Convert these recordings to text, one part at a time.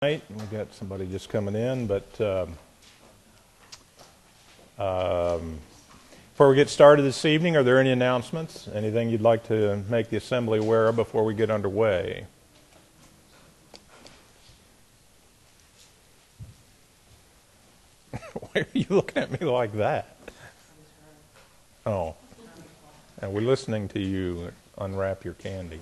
We've got somebody just coming in, but before we get started this evening, are there any announcements? Anything you'd like to make the assembly aware of before we get underway? Why are you looking at me like that? Oh, and we're listening to you unwrap your candy.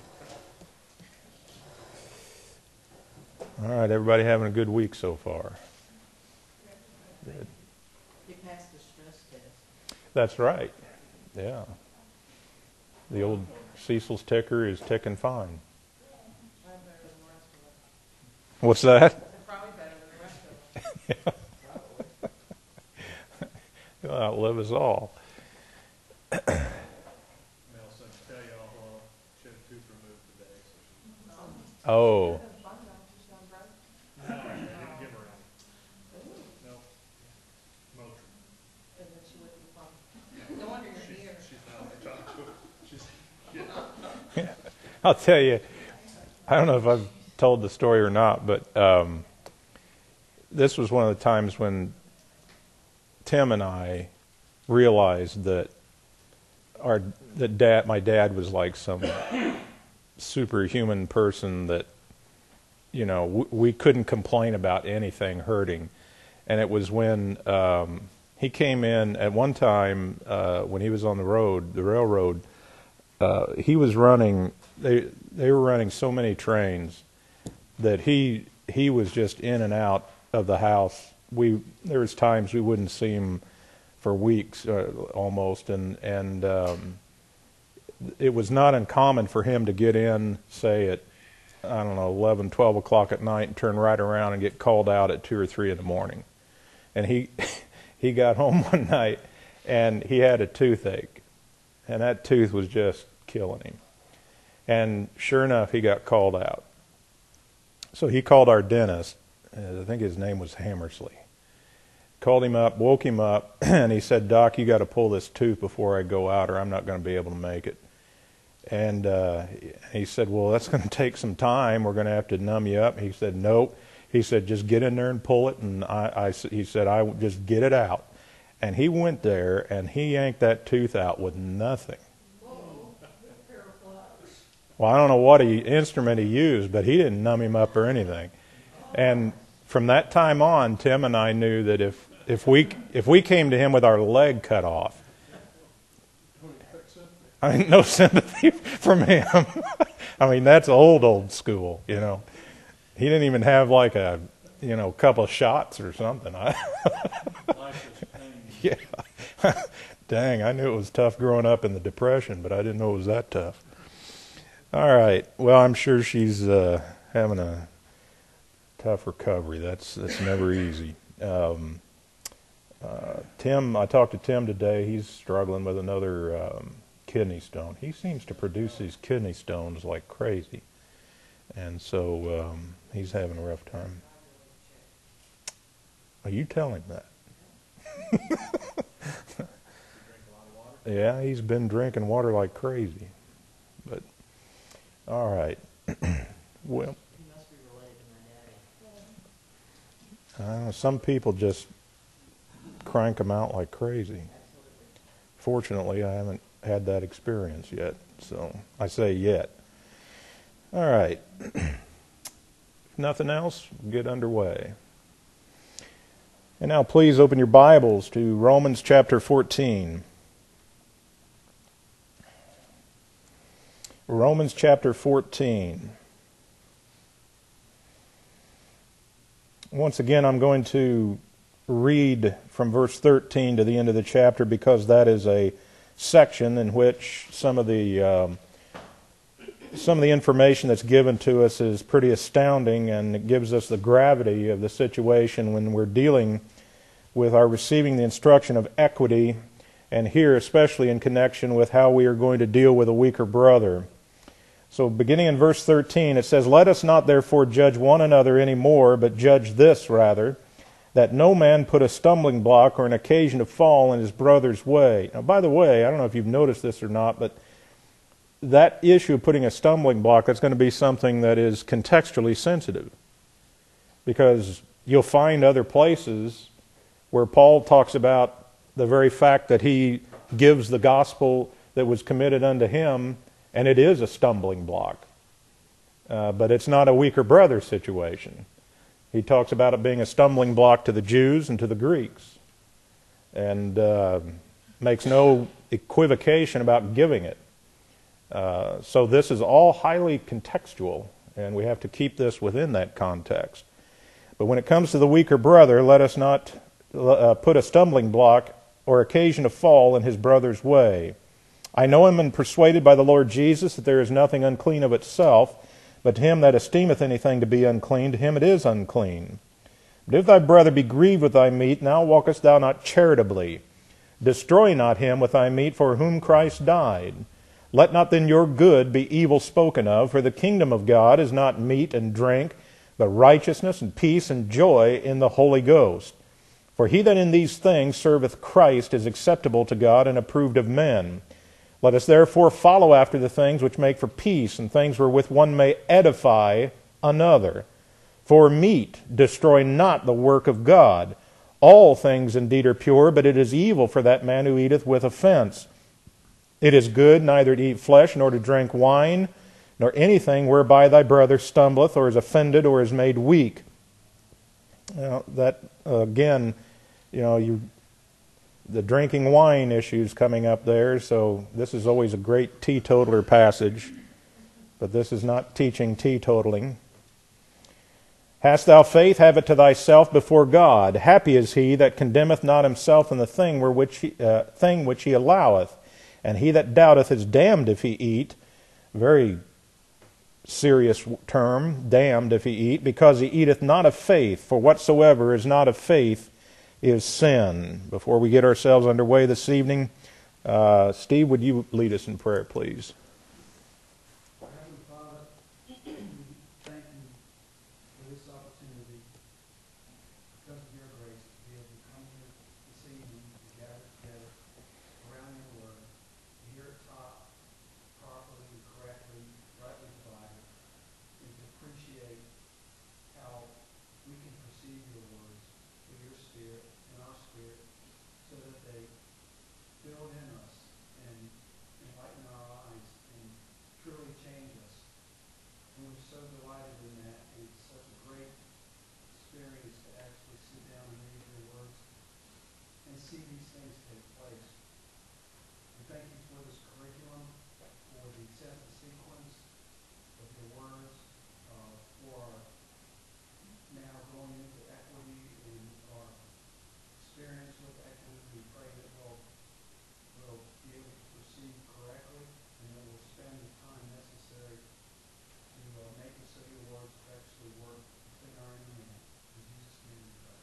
All right, everybody having a good week so far? Good. You passed the stress test. That's right. Yeah. The old Cecil's ticker is ticking fine. Probably better than the rest of us. What's that? Probably better than the rest of us. You'll outlive us all. Nelson, tell y'all she had a tooth removed today. So Oh. no, I didn't give her any. No. Motrin. And then she wouldn't be fun. No wonder you're here. She's not talking to her. She's I'll tell you, I don't know if I've told the story or not, but this was one of the times when Tim and I realized that my dad was like some superhuman person that, you know, we couldn't complain about anything hurting. And it was when he came in at one time when he was on the railroad, he was running, they were running so many trains that he was just in and out of the house. There was times we wouldn't see him for weeks almost, and it was not uncommon for him to get in, say at, I don't know, 11, 12 o'clock at night and turn right around and get called out at 2 or 3 in the morning. And he got home one night and he had a toothache, and that tooth was just killing him. And sure enough, he got called out. So he called our dentist. I think his name was Hammersley. Called him up, woke him up, and he said, "Doc, you got to pull this tooth before I go out or I'm not going to be able to make it." And he said, "Well, that's going to take some time. We're going to have to numb you up." He said, "Nope." He said, "Just get in there and pull it." And he said, "I just get it out." And he went there and he yanked that tooth out with nothing. Well, I don't know what instrument he used, but he didn't numb him up or anything. And from that time on, Tim and I knew that if we came to him with our leg cut off, I mean, no sympathy from him. I mean, that's old school, you know. He didn't even have like a, you know, couple of shots or something. Yeah. Dang, I knew it was tough growing up in the Depression, but I didn't know it was that tough. All right. Well, I'm sure she's having a tough recovery. That's never easy. Tim, I talked to Tim today. He's struggling with another kidney stone. He seems to produce these kidney stones like crazy, and so he's having a rough time. Are you telling him that? Yeah, he's been drinking water like crazy. But all right. Well, You must be related to my daddy. some people just crank them out like crazy. Fortunately, I haven't had that experience yet, so I say yet. All right. If nothing else, get underway. And now please open your Bibles to Romans chapter 14. Romans chapter 14. Once again, I'm going to read from verse 13 to the end of the chapter because that is a section in which some of the information that's given to us is pretty astounding, and it gives us the gravity of the situation when we're dealing with our receiving the instruction of equity, and here especially in connection with how we are going to deal with a weaker brother. So beginning in verse 13, it says, "Let us not therefore judge one another any more, but judge this rather, that no man put a stumbling block or an occasion to fall in his brother's way." Now, by the way, I don't know if you've noticed this or not, but that issue of putting a stumbling block, that's going to be something that is contextually sensitive. because you'll find other places where Paul talks about the very fact that he gives the gospel that was committed unto him, and it is a stumbling block. But it's not a weaker brother situation. He talks about it being a stumbling block to the Jews and to the Greeks, and makes no equivocation about giving it. So this is all highly contextual, and we have to keep this within that context. But when it comes to the weaker brother, let us not put a stumbling block or occasion a fall in his brother's way. I know him and persuaded by the Lord Jesus that there is nothing unclean of itself, but to him that esteemeth anything to be unclean, to him it is unclean. But if thy brother be grieved with thy meat, now walkest thou not charitably. Destroy not him with thy meat for whom Christ died. Let not then your good be evil spoken of, for the kingdom of God is not meat and drink, but righteousness and peace and joy in the Holy Ghost. For he that in these things serveth Christ is acceptable to God and approved of men. Let us therefore follow after the things which make for peace, and things wherewith one may edify another. For meat destroy not the work of God. All things indeed are pure, but it is evil for that man who eateth with offense. It is good neither to eat flesh, nor to drink wine, nor anything whereby thy brother stumbleth, or is offended, or is made weak. Now, that, again, the drinking wine issue's coming up there, so this is always a great teetotaler passage, but this is not teaching teetotaling. Hast thou faith, have it to thyself before God. Happy is he that condemneth not himself in the thing which he alloweth. And he that doubteth is damned if he eat. Very serious term, damned if he eat, because he eateth not of faith. For whatsoever is not of faith is sin. Before we get ourselves underway this evening, Steve, would you lead us in prayer, please? Heavenly Father, thank you for this opportunity, because of your grace, to be able to come here this evening to gather together around your word, to hear it taught properly and correctly, rightly divided, and to appreciate how we can perceive your words through your spirit and our spirit, so that they build in us and enlighten our eyes and truly change us. And we're so delighted in that, and it's such a great experience to actually sit down and read your words and see these things take place. We thank you for this curriculum, for the set and sequence of your words, for our now going into equity and our experience with equity. We pray that we'll be able to proceed correctly, and that we'll spend the time necessary to make it so your words actually work within our inner man. In Jesus' name we pray.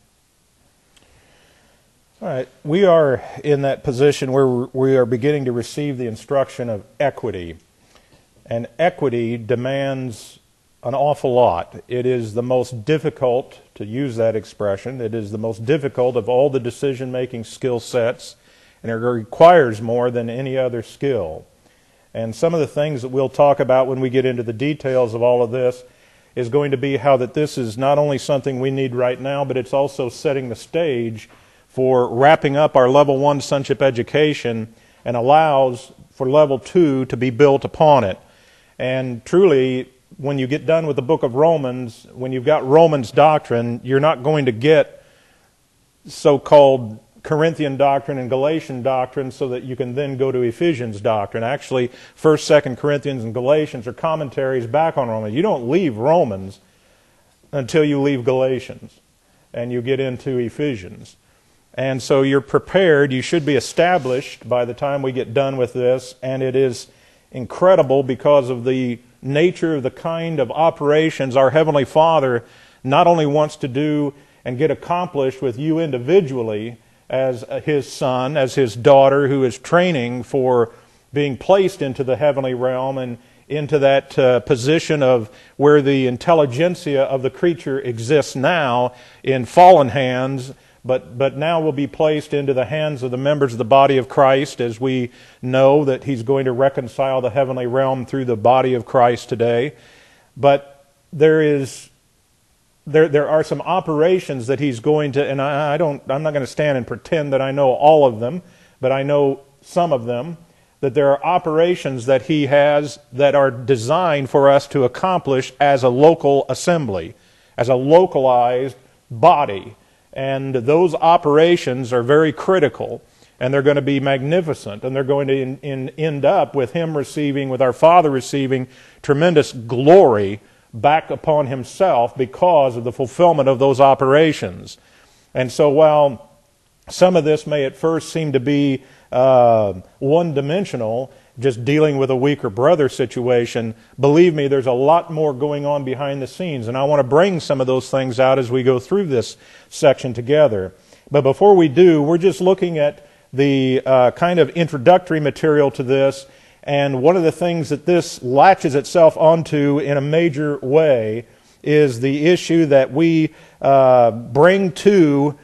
All right, we are in that position where we are beginning to receive the instruction of equity. And equity demands an awful lot. It is the most difficult, to use that expression, it is the most difficult of all the decision-making skill sets, and it requires more than any other skill. And some of the things that we'll talk about when we get into the details of all of this is going to be how that this is not only something we need right now, but it's also setting the stage for wrapping up our level 1 sonship education, and allows for level 2 to be built upon it. And truly, when you get done with the book of Romans, when you've got Romans doctrine, you're not going to get so-called Corinthian doctrine and Galatian doctrine so that you can then go to Ephesians doctrine. Actually, 1st, 2nd Corinthians and Galatians are commentaries back on Romans. You don't leave Romans until you leave Galatians and you get into Ephesians. And so you're prepared, you should be established by the time we get done with this, and it is incredible because of the nature of the kind of operations our Heavenly Father not only wants to do and get accomplished with you individually as His son, as His daughter who is training for being placed into the heavenly realm and into that position of where the intelligentsia of the creature exists now in fallen hands, but now will be placed into the hands of the members of the body of Christ, as we know that He's going to reconcile the heavenly realm through the body of Christ today. But there is there are some operations that he's going to, and I'm not going to stand and pretend that I know all of them, but I know some of them, that there are operations that he has that are designed for us to accomplish as a local assembly, as a localized body. And those operations are very critical, and they're going to be magnificent, and they're going to end up with him receiving, with our Father receiving tremendous glory back upon himself because of the fulfillment of those operations. And so while some of this may at first seem to be one-dimensional, just dealing with a weaker brother situation, believe me, there's a lot more going on behind the scenes, and I want to bring some of those things out as we go through this section together. But before we do, we're just looking at the kind of introductory material to this, and one of the things that this latches itself onto in a major way is the issue that we bring to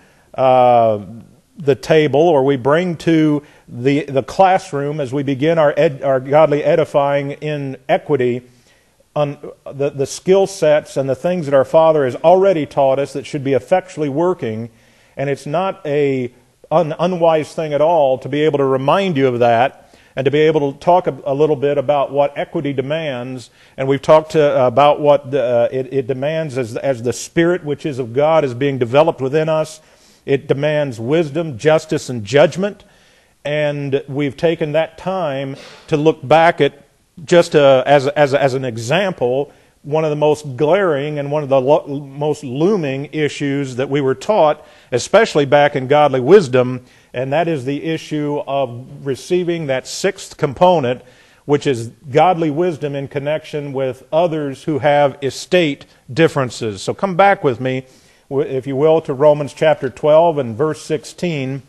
the table, or we bring to the classroom as we begin our godly edifying in equity, on the skill sets and the things that our Father has already taught us that should be effectually working. And it's not an unwise thing at all to be able to remind you of that, and to be able to talk a little bit about what equity demands. And we've talked about what it demands as the Spirit which is of God is being developed within us. It demands wisdom, justice, and judgment. And we've taken that time to look back at, just as an example, one of the most glaring and one of the most looming issues that we were taught, especially back in Godly Wisdom, and that is the issue of receiving that sixth component, which is godly wisdom in connection with others who have estate differences. So come back with me, if you will, to Romans chapter 12 and verse 16.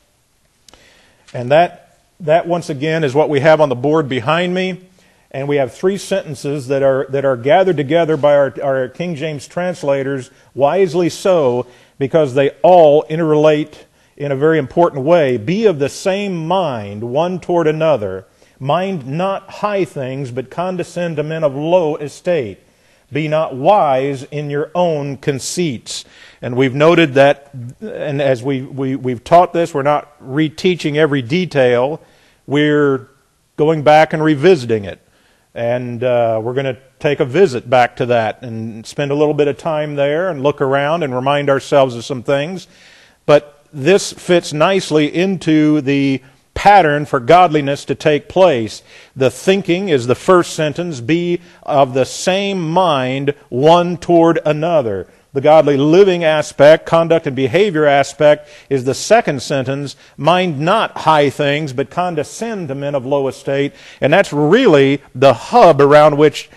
And that once again is what we have on the board behind me. And we have three sentences that are gathered together by our King James translators, wisely so, because they all interrelate in a very important way. Be of the same mind one toward another. Mind not high things, but condescend to men of low estate. Be not wise in your own conceits. And we've noted that, and as we've taught this, we're not reteaching every detail. We're going back and revisiting it. And we're going to take a visit back to that and spend a little bit of time there and look around and remind ourselves of some things. But this fits nicely into the pattern for godliness to take place. The thinking is the first sentence, be of the same mind one toward another. The godly living aspect, conduct and behavior aspect, is the second sentence, mind not high things, but condescend to men of low estate. And that's really the hub around which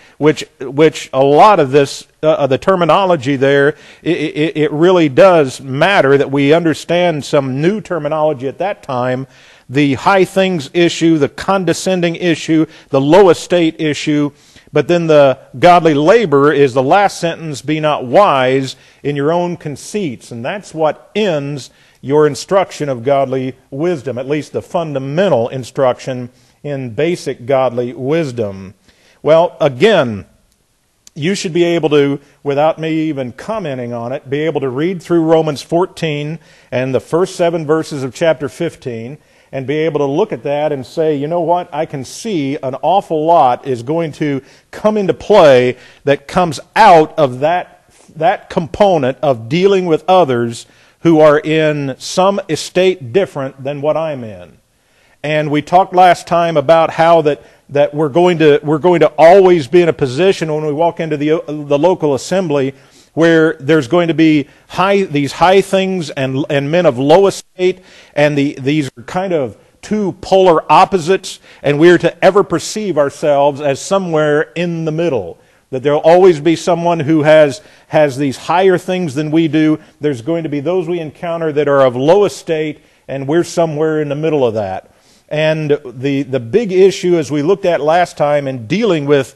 a lot of this, the terminology there, it really does matter that we understand some new terminology at that time. The high things issue, the condescending issue, the low estate issue. But then the godly labor is the last sentence, be not wise in your own conceits. And that's what ends your instruction of godly wisdom, at least the fundamental instruction in basic godly wisdom. Well, again, you should be able to, without me even commenting on it, be able to read through Romans 14 and the first 7 verses of chapter 15, and be able to look at that and say, you know what, I can see an awful lot is going to come into play that comes out of that component of dealing with others who are in some estate different than what I'm in. And we talked last time about how that we're going to always be in a position when we walk into the local assembly where there's going to be these high things and men of low estate, and these are kind of two polar opposites, and we're to ever perceive ourselves as somewhere in the middle. That there'll always be someone who has these higher things than we do. There's going to be those we encounter that are of low estate, and we're somewhere in the middle of that. And the big issue, as we looked at last time in dealing with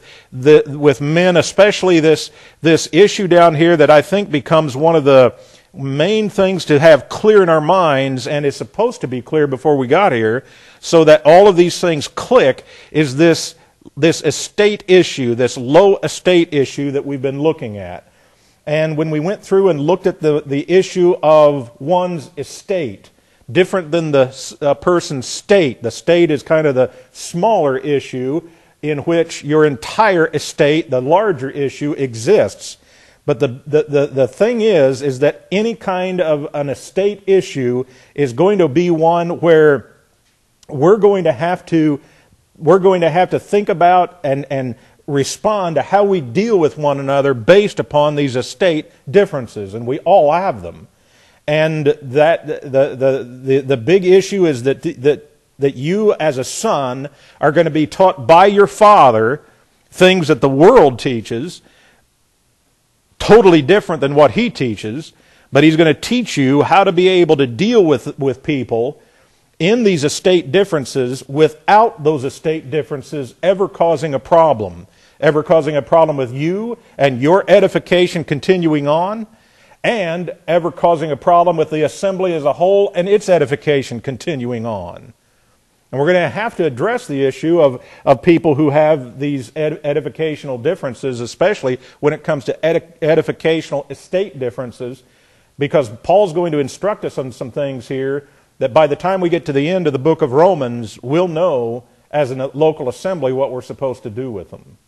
men, especially this issue down here that I think becomes one of the main things to have clear in our minds, and is supposed to be clear before we got here, so that all of these things click, is this estate issue, this low estate issue that we've been looking at. And when we went through and looked at the issue of one's estate, different than the person's state. The state is kind of the smaller issue in which your entire estate, the larger issue, exists. But the thing is that any kind of an estate issue is going to be one where we're going to have to think about and respond to how we deal with one another based upon these estate differences, and we all have them. And that the big issue is that you as a son are going to be taught by your father things that the world teaches, totally different than what he teaches, but he's going to teach you how to be able to deal with people in these estate differences without those estate differences ever causing a problem with you and your edification continuing on, and ever causing a problem with the assembly as a whole and its edification continuing on. And we're going to have to address the issue of people who have these edificational differences, especially when it comes to edificational estate differences, because Paul's going to instruct us on some things here that by the time we get to the end of the book of Romans, we'll know as a local assembly what we're supposed to do with them.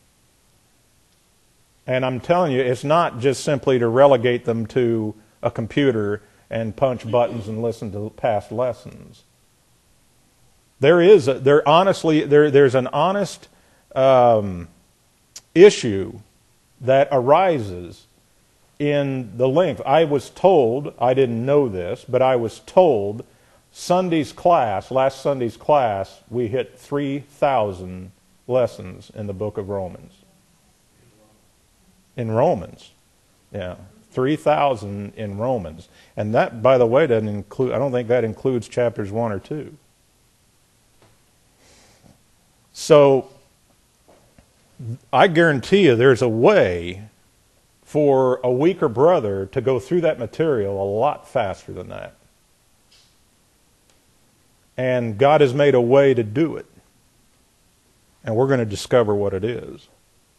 And I'm telling you, it's not just simply to relegate them to a computer and punch buttons and listen to past lessons. There's an honest issue that arises in the length. I was told, I didn't know this, but I was told last Sunday's class, we hit 3,000 lessons in the book of Romans. In Romans. Yeah. 3,000 in Romans. And that, by the way, doesn't include, I don't think that includes chapters 1 or 2. So, I guarantee you there's a way for a weaker brother to go through that material a lot faster than that. And God has made a way to do it. And we're going to discover what it is.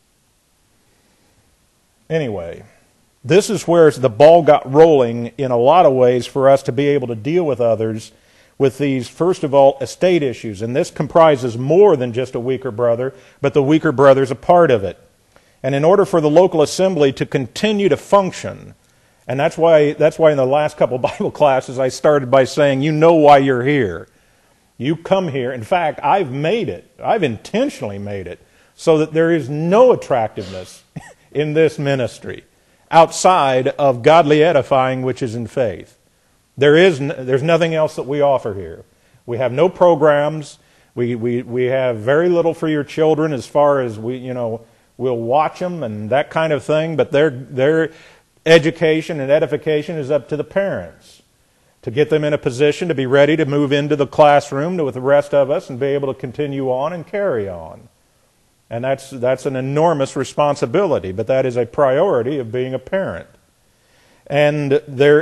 Anyway, this is where the ball got rolling in a lot of ways for us to be able to deal with others with these, first of all, estate issues. And this comprises more than just a weaker brother, but the weaker brother's a part of it. And in order for the local assembly to continue to function, and that's why in the last couple Bible classes I started by saying, you know why you're here. You come here. In fact, I've intentionally made it so that there is no attractiveness in this ministry outside of godly edifying which is in faith. There's nothing else that we offer here. We have no programs. We have very little for your children as far as we'll watch them and that kind of thing, but their education and edification is up to the parents to get them in a position to be ready to move into the classroom with the rest of us and be able to continue on and carry on. And that's an enormous responsibility, but that is a priority of being a parent. And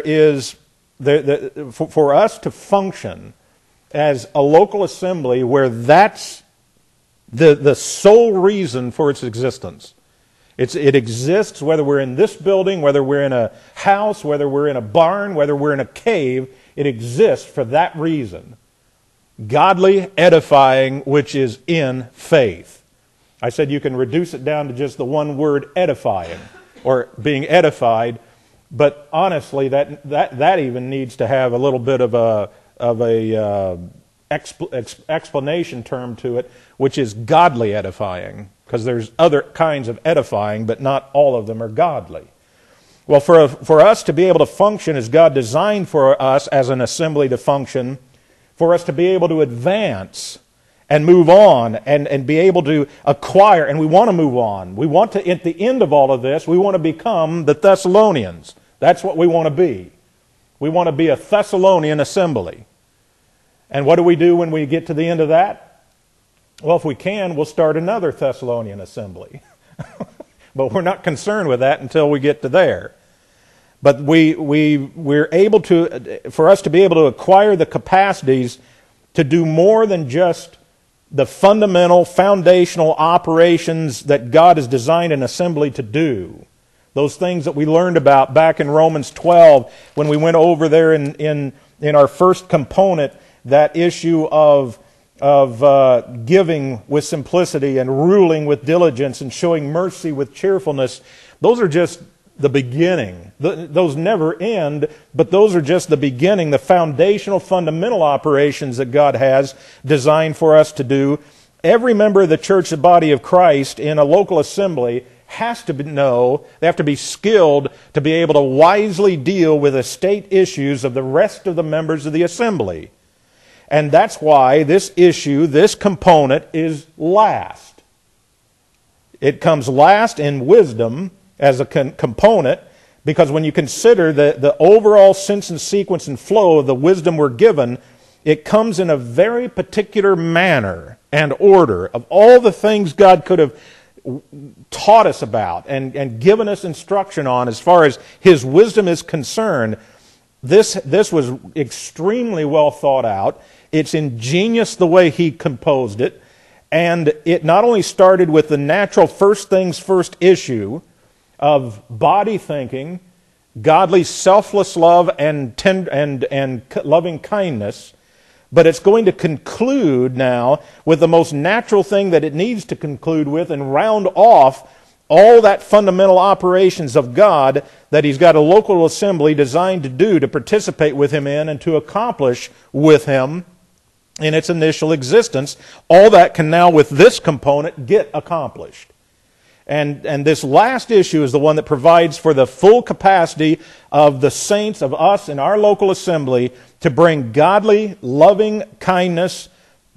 for us to function as a local assembly where that's the sole reason for its existence. It exists whether we're in this building, whether we're in a house, whether we're in a barn, whether we're in a cave. It exists for that reason. Godly edifying which is in faith. I said you can reduce it down to just the one word edifying or being edified, but honestly that even needs to have a little bit of a explanation term to it, which is godly edifying, because there's other kinds of edifying, but not all of them are godly. Well, for us to be able to function as God designed for us as an assembly to function, for us to be able to advance and move on and be able to acquire, and we want to move on. We want to, at the end of all of this, we want to become the Thessalonians. That's what we want to be. We want to be a Thessalonian assembly. And what do we do when we get to the end of that? Well, if we can, we'll start another Thessalonian assembly. But we're not concerned with that until we get to there. But we're able to, for us to be able to acquire the capacities to do more than just the fundamental, foundational operations that God has designed an assembly to do. Those things that we learned about back in Romans 12 when we went over there in our first component, that issue of giving with simplicity and ruling with diligence and showing mercy with cheerfulness. Those are just the beginning. Those never end, but those are just the beginning, the foundational, fundamental operations that God has designed for us to do. Every member of the church, the body of Christ, in a local assembly has to know, they have to be skilled to be able to wisely deal with the state issues of the rest of the members of the assembly. And that's why this issue, this component, is last. It comes last in wisdom as a component, because when you consider the overall sense and sequence and flow of the wisdom we're given, it comes in a very particular manner and order of all the things God could have taught us about and given us instruction on as far as His wisdom is concerned. This was extremely well thought out. It's ingenious the way He composed it. And it not only started with the natural first things first issue of body thinking, godly selfless love and loving kindness, but it's going to conclude now with the most natural thing that it needs to conclude with and round off all that fundamental operations of God that He's got a local assembly designed to do, to participate with Him in and to accomplish with Him in its initial existence. All that can now, with this component, get accomplished. And this last issue is the one that provides for the full capacity of the saints, of us in our local assembly, to bring godly, loving kindness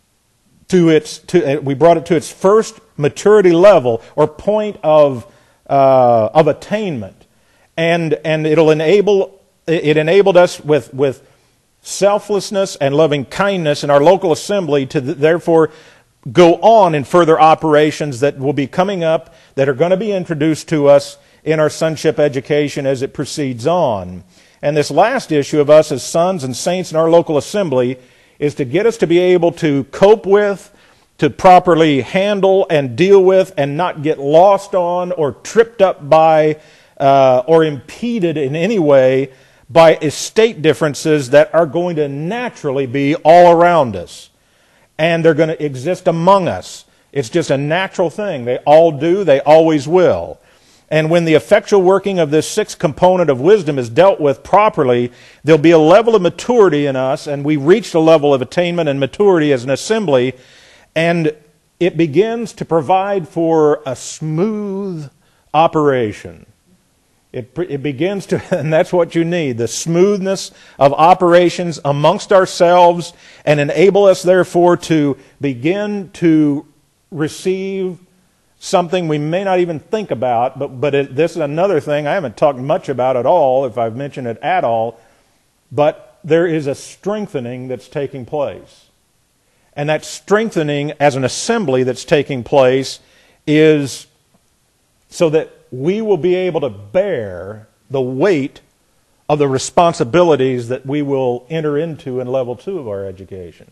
we brought it to its first maturity level or point of attainment. And it enabled us with selflessness and loving kindness in our local assembly to therefore go on in further operations that will be coming up, that are going to be introduced to us in our sonship education as it proceeds on. And this last issue of us as sons and saints in our local assembly is to get us to be able to cope with, to properly handle and deal with, and not get lost on or tripped up by or impeded in any way by estate differences that are going to naturally be all around us. And they're going to exist among us. It's just a natural thing. They all do. They always will. And when the effectual working of this sixth component of wisdom is dealt with properly, there'll be a level of maturity in us, and we reach a level of attainment and maturity as an assembly, and it begins to provide for a smooth operation. It begins to, and that's what you need, the smoothness of operations amongst ourselves, and enable us, therefore, to begin to receive something we may not even think about, but this is another thing I haven't talked much about at all, if I've mentioned it at all, but there is a strengthening that's taking place. And that strengthening as an assembly that's taking place is so that we will be able to bear the weight of the responsibilities that we will enter into in level 2 of our education.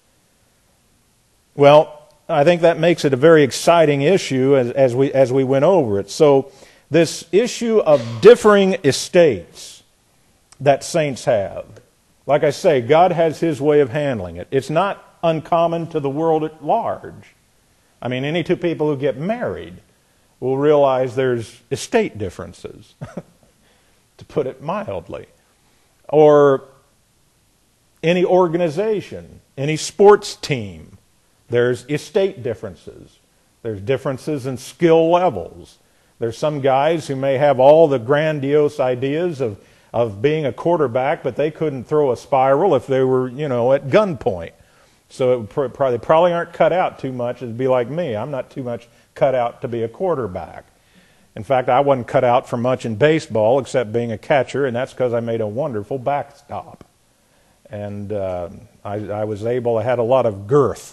Well, I think that makes it a very exciting issue as we went over it. So this issue of differing estates that saints have, like I say, God has His way of handling it. It's not uncommon to the world at large. I mean, any two people who get married will realize there's estate differences, to put it mildly. Or any organization, any sports team, there's estate differences. There's differences in skill levels. There's some guys who may have all the grandiose ideas of being a quarterback, but they couldn't throw a spiral if they were, at gunpoint. So they probably aren't cut out too much. It'd be like me. I'm not too much cut out to be a quarterback. In fact, I wasn't cut out for much in baseball except being a catcher, and that's because I made a wonderful backstop. And I was able, I had a lot of girth.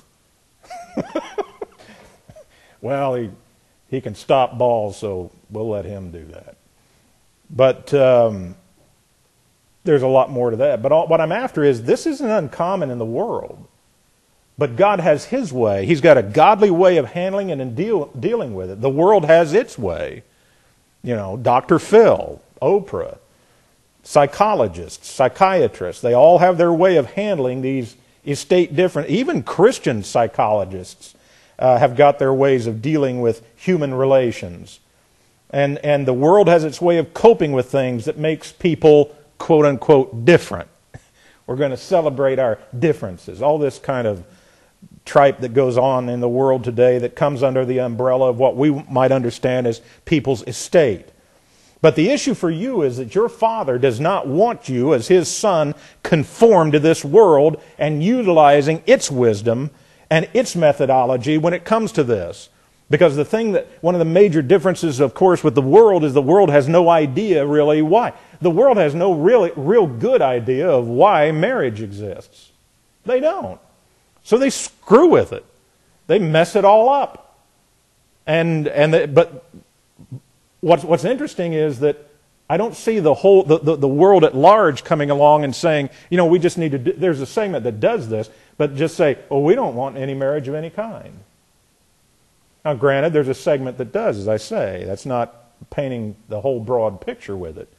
Well, he can stop balls, so we'll let him do that. But there's a lot more to that. But what I'm after is, this isn't uncommon in the world. But God has His way. He's got a godly way of handling it and dealing with it. The world has its way. Dr. Phil, Oprah, psychologists, psychiatrists, they all have their way of handling these estate different. Even Christian psychologists have got their ways of dealing with human relations. And the world has its way of coping with things that makes people, quote unquote, different. We're going to celebrate our differences. All this kind of tripe that goes on in the world today that comes under the umbrella of what we might understand as people's estate. But the issue for you is that your Father does not want you, as His Son, conformed to this world and utilizing its wisdom and its methodology when it comes to this. Because one of the major differences, of course, with the world is the world has no idea really why. The world has no real good idea of why marriage exists. They don't. So they screw with it. They mess it all up. But what's interesting is that I don't see the world at large coming along and saying, we just need to there's a segment that does this, but just say, we don't want any marriage of any kind. Now, granted, there's a segment that does, as I say. That's not painting the whole broad picture with it.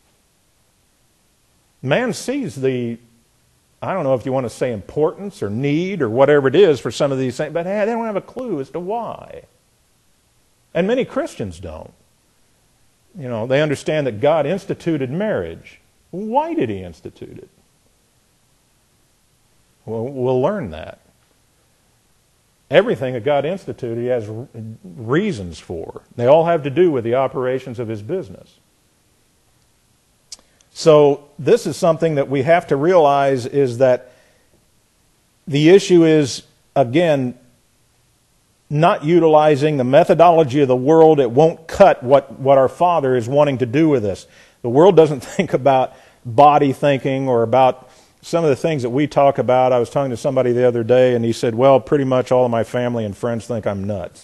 Man sees I don't know if you want to say importance or need or whatever it is for some of these things, but they don't have a clue as to why. And many Christians don't. They understand that God instituted marriage. Why did He institute it? Well, we'll learn that. Everything that God instituted, He has reasons for. They all have to do with the operations of His business. So this is something that we have to realize, is that the issue is, again, not utilizing the methodology of the world. It won't cut what our Father is wanting to do with us. The world doesn't think about body thinking or about some of the things that we talk about. I was talking to somebody the other day, and he said, well, pretty much all of my family and friends think I'm nuts.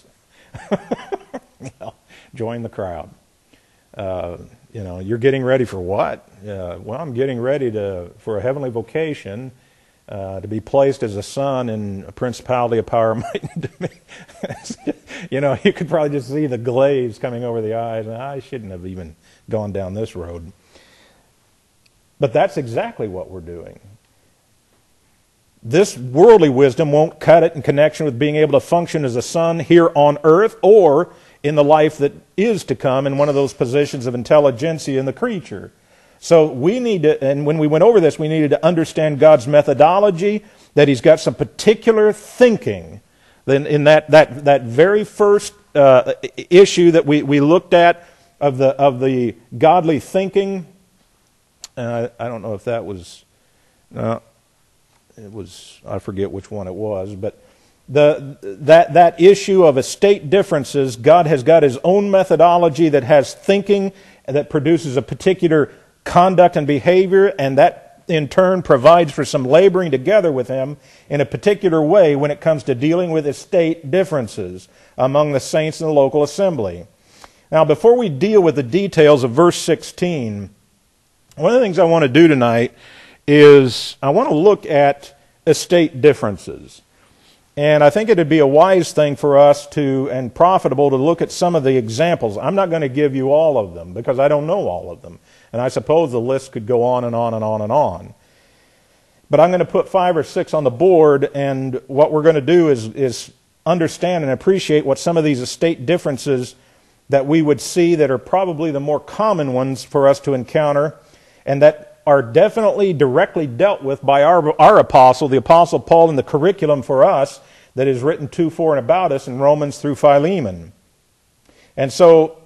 Join the crowd. You're getting ready for what? Well, I'm getting ready for a heavenly vocation, to be placed as a son in a principality of power, might and dominion. You could probably just see the glaze coming over the eyes. I shouldn't have even gone down this road. But that's exactly what we're doing. This worldly wisdom won't cut it in connection with being able to function as a son here on earth or in the life that is to come in one of those positions of intelligentsia in the creature. So we need to, and when we went over this, we needed to understand God's methodology, that He's got some particular thinking. Then in that very first issue that we looked at of the godly thinking, I don't know if that was, I forget which one it was, but that issue of estate differences, God has got His own methodology that has thinking that produces a particular conduct and behavior, and that in turn provides for some laboring together with Him in a particular way when it comes to dealing with estate differences among the saints in the local assembly. Now, before we deal with the details of verse 16, one of the things I want to do tonight is I want to look at estate differences. And I think it would be a wise thing for us and profitable to look at some of the examples. I'm not going to give you all of them because I don't know all of them. And I suppose the list could go on and on and on and on. But I'm going to put 5 or 6 on the board, and what we're going to do is understand and appreciate what some of these estate differences that we would see that are probably the more common ones for us to encounter, and that are definitely directly dealt with by our apostle, the Apostle Paul, in the curriculum for us that is written to, for, and about us in Romans through Philemon. And so,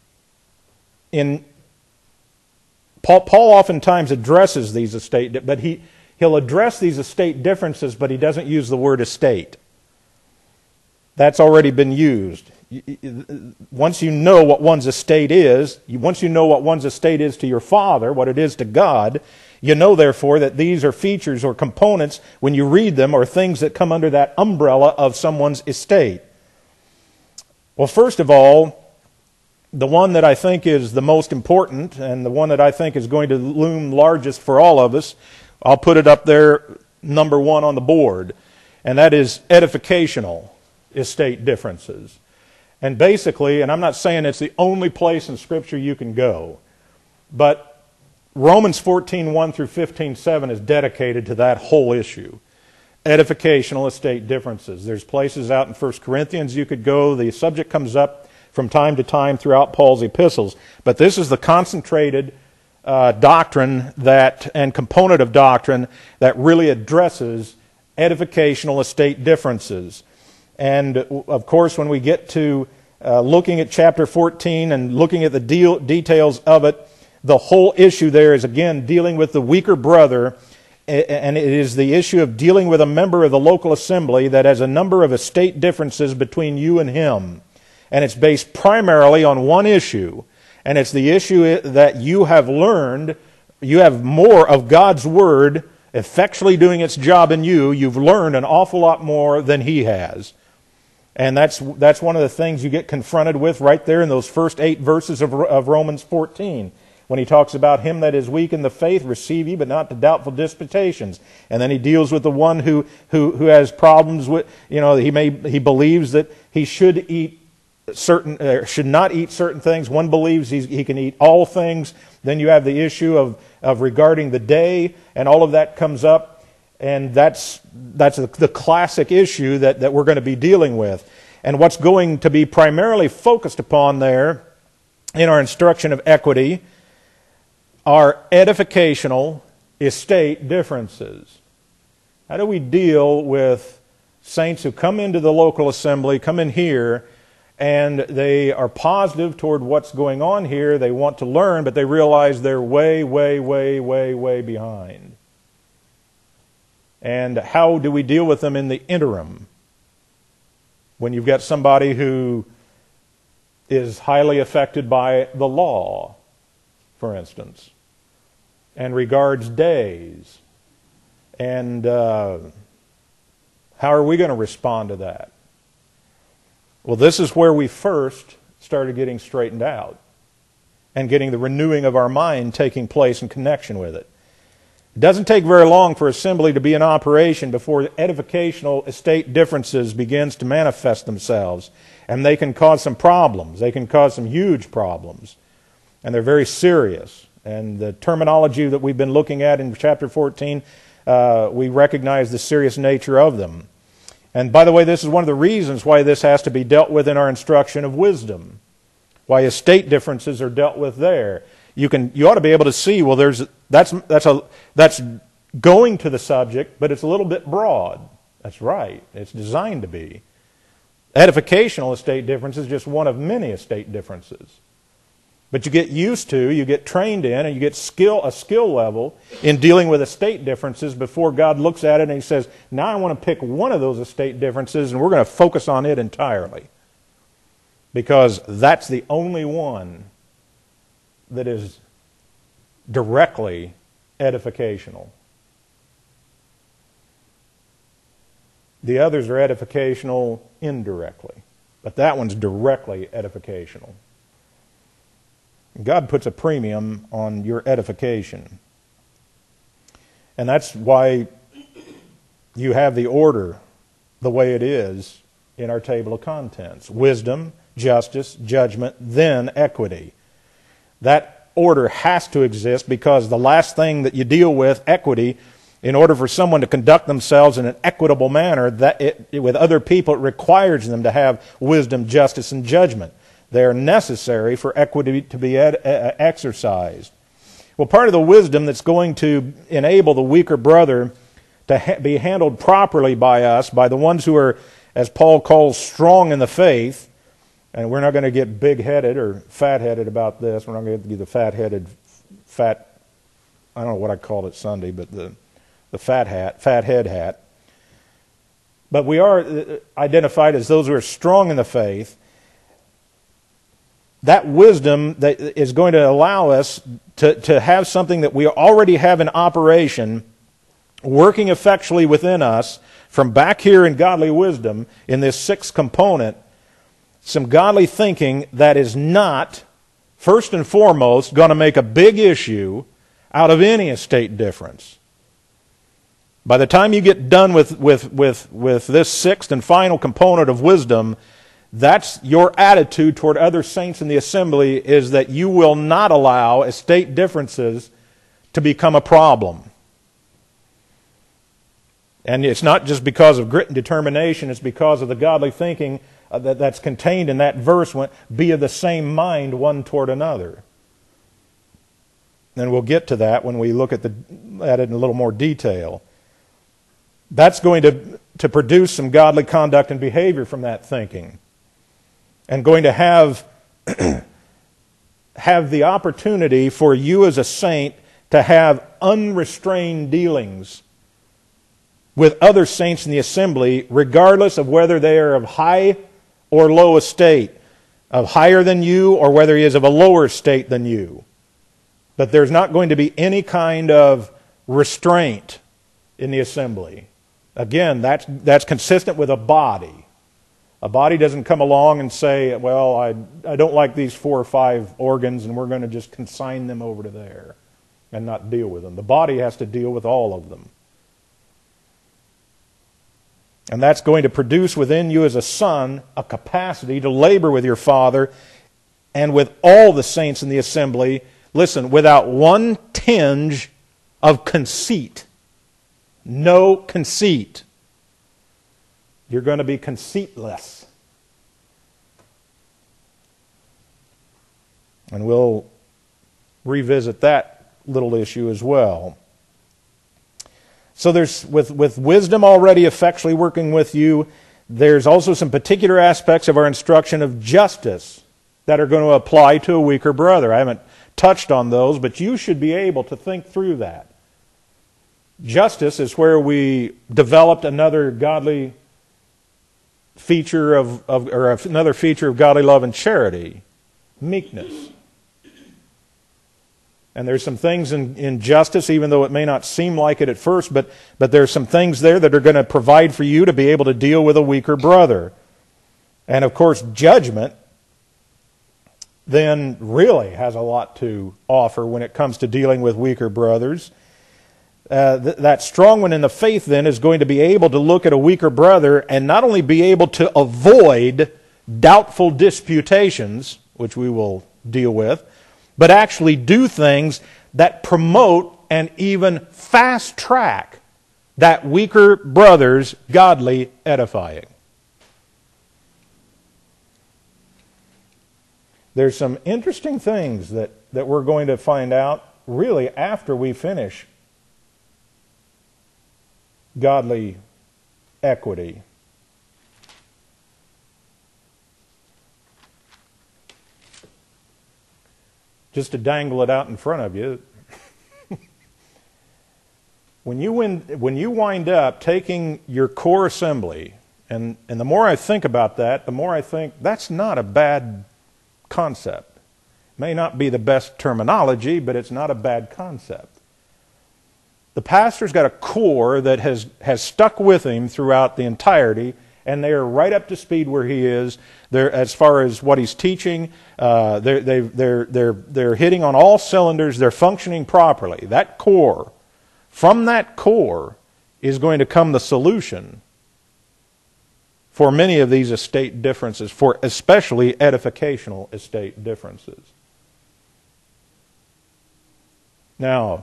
Paul oftentimes addresses these estate, but he'll address these estate differences, but he doesn't use the word estate. That's already been used. Once you know what one's estate is, once you know what one's estate is to your Father, what it is to God, you know, therefore, that these are features or components, when you read them, or things that come under that umbrella of someone's estate. Well, first of all, the one that I think is the most important, and the one that I think is going to loom largest for all of us, I'll put it up there, number 1 on the board, and that is edificational estate differences. And basically, and I'm not saying it's the only place in Scripture you can go, but Romans 14:1 through 15:7 is dedicated to that whole issue. Edificational estate differences. There's places out in 1 Corinthians you could go. The subject comes up from time to time throughout Paul's epistles. But this is the concentrated doctrine and component of doctrine that really addresses edificational estate differences. And, of course, when we get to looking at chapter 14 and looking at the details of it, the whole issue there is, again, dealing with the weaker brother, and it is the issue of dealing with a member of the local assembly that has a number of estate differences between you and him. And it's based primarily on one issue, and it's the issue that you have learned, you have more of God's Word effectually doing its job in you. You've learned an awful lot more than he has. And that's one of the things you get confronted with right there in those first 8 verses of Romans 14. When he talks about him that is weak in the faith, receive ye, but not to doubtful disputations. And then he deals with the one who has problems with, he believes that he should not eat certain things. One believes he can eat all things. Then you have the issue of regarding the day, and all of that comes up. And that's the classic issue that we're going to be dealing with. And what's going to be primarily focused upon there in our instruction of equity are edificational estate differences. How do we deal with saints who come into the local assembly, come in here, and they are positive toward what's going on here, they want to learn, but they realize they're way, way, way, way, way behind? And how do we deal with them in the interim? When you've got somebody who is highly affected by the law, for instance, and regards days. And how are we going to respond to that? Well, this is where we first started getting straightened out and getting the renewing of our mind taking place in connection with it. It doesn't take very long for assembly to be in operation before edificational estate differences begins to manifest themselves. And they can cause some problems. They can cause some huge problems. And they're very serious. And the terminology that we've been looking at in chapter 14, we recognize the serious nature of them. And by the way, this is one of the reasons why this has to be dealt with in our instruction of wisdom. Why estate differences are dealt with there. You ought to be able to see, well, that's going to the subject, but it's a little bit broad. That's right. It's designed to be. Edificational estate difference is just one of many estate differences. But you get used to, you get trained in, and you get a skill level in dealing with estate differences before God looks at it and he says, now I want to pick one of those estate differences and we're going to focus on it entirely. Because that's the only one that is directly edificational. The others are edificational indirectly, but that one's directly edificational. God puts a premium on your edification. And that's why you have the order the way it is in our table of contents. Wisdom, justice, judgment, then equity. That order has to exist because the last thing that you deal with, equity, in order for someone to conduct themselves in an equitable manner with other people, it requires them to have wisdom, justice, and judgment. They are necessary for equity to be exercised. Well, part of the wisdom that's going to enable the weaker brother to be handled properly by us, by the ones who are, as Paul calls, strong in the faith, and we're not going to get big-headed or fat-headed about this. We're not going to get the fat-headed, I don't know what I called it Sunday, but the fathead hat. But we are identified as those who are strong in the faith. That wisdom that is going to allow us to have something that we already have in operation, working effectually within us, from back here in godly wisdom, in this sixth component, some godly thinking that is not, first and foremost, going to make a big issue out of any estate difference. By the time you get done with this sixth and final component of wisdom, that's your attitude toward other saints in the assembly, is that you will not allow estate differences to become a problem. And it's not just because of grit and determination, it's because of the godly thinking that's contained in that verse, be of the same mind one toward another. And we'll get to that when we look at it in a little more detail. That's going to produce some godly conduct and behavior from that thinking. And going to have the opportunity for you as a saint to have unrestrained dealings with other saints in the assembly, regardless of whether they are of high or low estate, of higher than you or whether he is of a lower estate than you. But there's not going to be any kind of restraint in the assembly. Again, that's consistent with a body. A body doesn't come along and say, well, I don't like these 4 or 5 organs and we're going to just consign them over to there and not deal with them. The body has to deal with all of them. And that's going to produce within you as a son a capacity to labor with your father and with all the saints in the assembly, listen, without one tinge of conceit. No conceit. You're going to be conceitless. And we'll revisit that little issue as well. So there's, with wisdom already effectually working with you, there's also some particular aspects of our instruction of justice that are going to apply to a weaker brother. I haven't touched on those, but you should be able to think through that. Justice is where we developed another godly feature or another feature of godly love and charity, meekness. And there's some things in justice, even though it may not seem like it at first, but there's some things there that are going to provide for you to be able to deal with a weaker brother. And of course, judgment then really has a lot to offer when it comes to dealing with weaker brothers. That strong one in the faith then is going to be able to look at a weaker brother and not only be able to avoid doubtful disputations, which we will deal with, but actually do things that promote and even fast track that weaker brother's godly edifying. There's some interesting things that we're going to find out really after we finish godly equity. Just to dangle it out in front of you, when you wind up taking your core assembly, and the more I think about that, the more I think that's not a bad concept. May not be the best terminology, but it's not a bad concept. The pastor's got a core that has stuck with him throughout the entirety, and they are right up to speed where he is. They're, as far as what he's teaching, they're hitting on all cylinders. They're functioning properly. That core, from that core, is going to come the solution for many of these estate differences, for especially edificational estate differences. Now,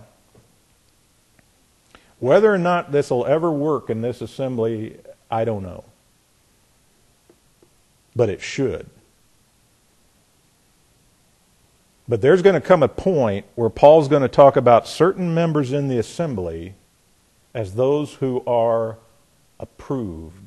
whether or not this will ever work in this assembly, I don't know. But it should. But there's going to come a point where Paul's going to talk about certain members in the assembly as those who are approved.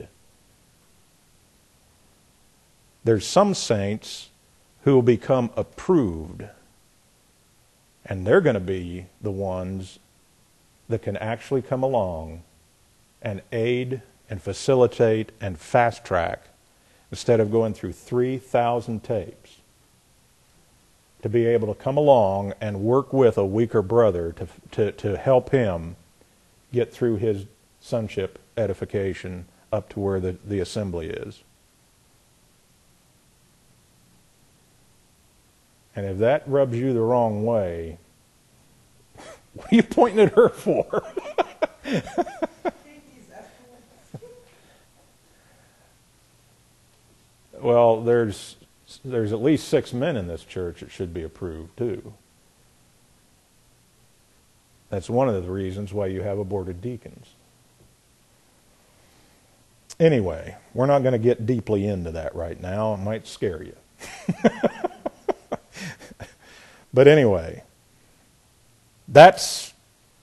There's some saints who will become approved, and they're going to be the ones that can actually come along and aid and facilitate and fast track instead of going through 3,000 tapes, to be able to come along and work with a weaker brother to help him get through his sonship edification up to where the assembly is. And if that rubs you the wrong way, what are you pointing at her for? Well, there's at least 6 men in this church that should be approved too. That's one of the reasons why you have a board of deacons. Anyway, we're not going to get deeply into that right now. It might scare you. But anyway, that's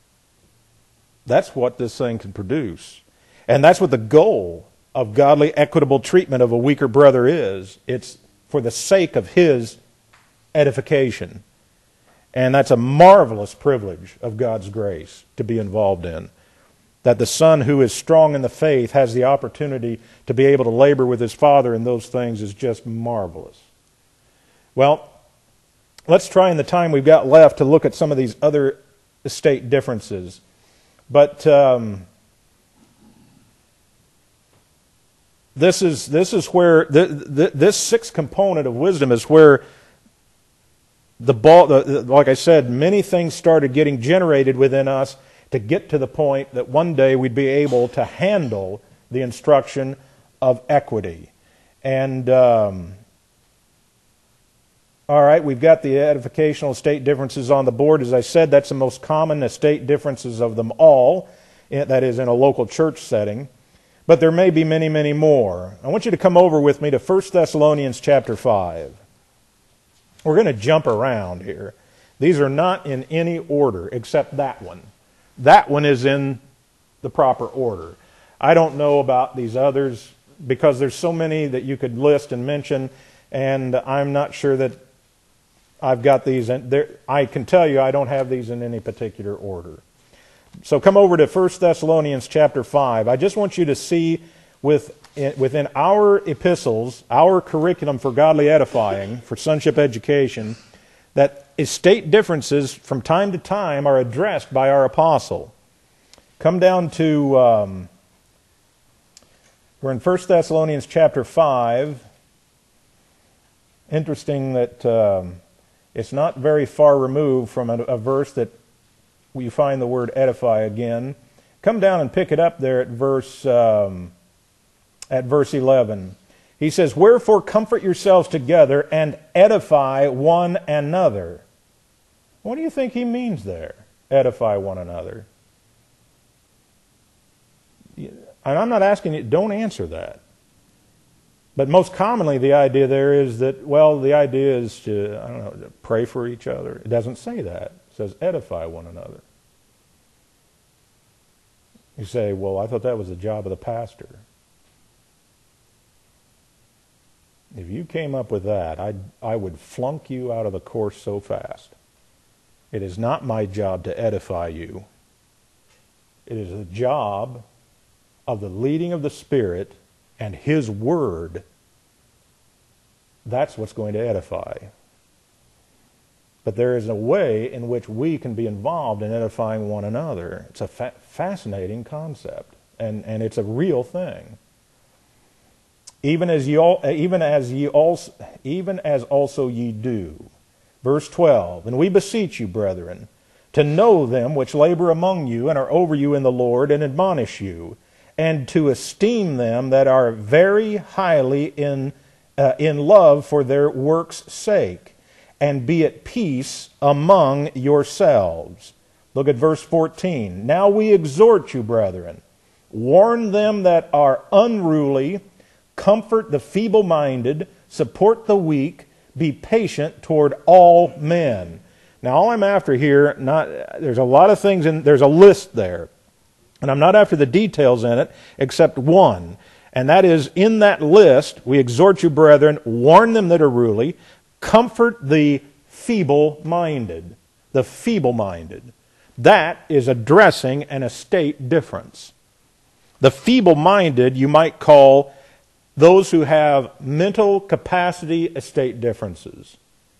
what this thing can produce. And that's what the goal of godly, equitable treatment of a weaker brother is. It's for the sake of his edification. And that's a marvelous privilege of God's grace to be involved in. That the son who is strong in the faith has the opportunity to be able to labor with his father in those things is just marvelous. Well, let's try in the time we've got left to look at some of these other estate differences. But this is where this sixth component of wisdom is where like I said, many things started getting generated within us to get to the point that one day we'd be able to handle the instruction of equity. And all right, we've got the edificational estate differences on the board. As I said, that's the most common estate differences of them all. That is in a local church setting. But there may be many, many more. I want you to come over with me to 1 Thessalonians chapter 5. We're going to jump around here. These are not in any order except that one. That one is in the proper order. I don't know about these others because there's so many that you could list and mention, and I'm not sure that I've got these. I can tell you I don't have these in any particular order. So come over to 1 Thessalonians chapter 5. I just want you to see within our epistles, our curriculum for godly edifying, for sonship education, that estate differences from time to time are addressed by our apostle. Come down to, we're in 1 Thessalonians chapter 5. Interesting that it's not very far removed from a verse that we find the word edify again. Come down and pick it up there at verse 11. He says, "Wherefore comfort yourselves together and edify one another." What do you think he means there? Edify one another. And I'm not asking you, don't answer that. But most commonly the idea there is that, well, the idea is to, to pray for each other. It doesn't say that. It says edify one another. You say, well, I thought that was the job of the pastor. If you came up with that, I would flunk you out of the course so fast. It is not my job to edify you. It is the job of the leading of the Spirit and His Word. That's what's going to edify. But there is a way in which we can be involved in edifying one another. It's a fascinating concept, and it's a real thing. Even as also ye do. Verse 12, "And we beseech you, brethren, to know them which labor among you and are over you in the Lord, and admonish you, and to esteem them that are very highly in love for their work's sake, and be at peace among yourselves." Look at verse 14. "Now we exhort you, brethren, warn them that are unruly, comfort the feeble-minded, support the weak, be patient toward all men." Now all I'm after here, there's a lot of things there's a list there. And I'm not after the details in it, except one. And that is, in that list, we exhort you, brethren, warn them that are ruly, comfort the feeble-minded. The feeble-minded. That is addressing an estate difference. The feeble-minded you might call those who have mental capacity estate differences.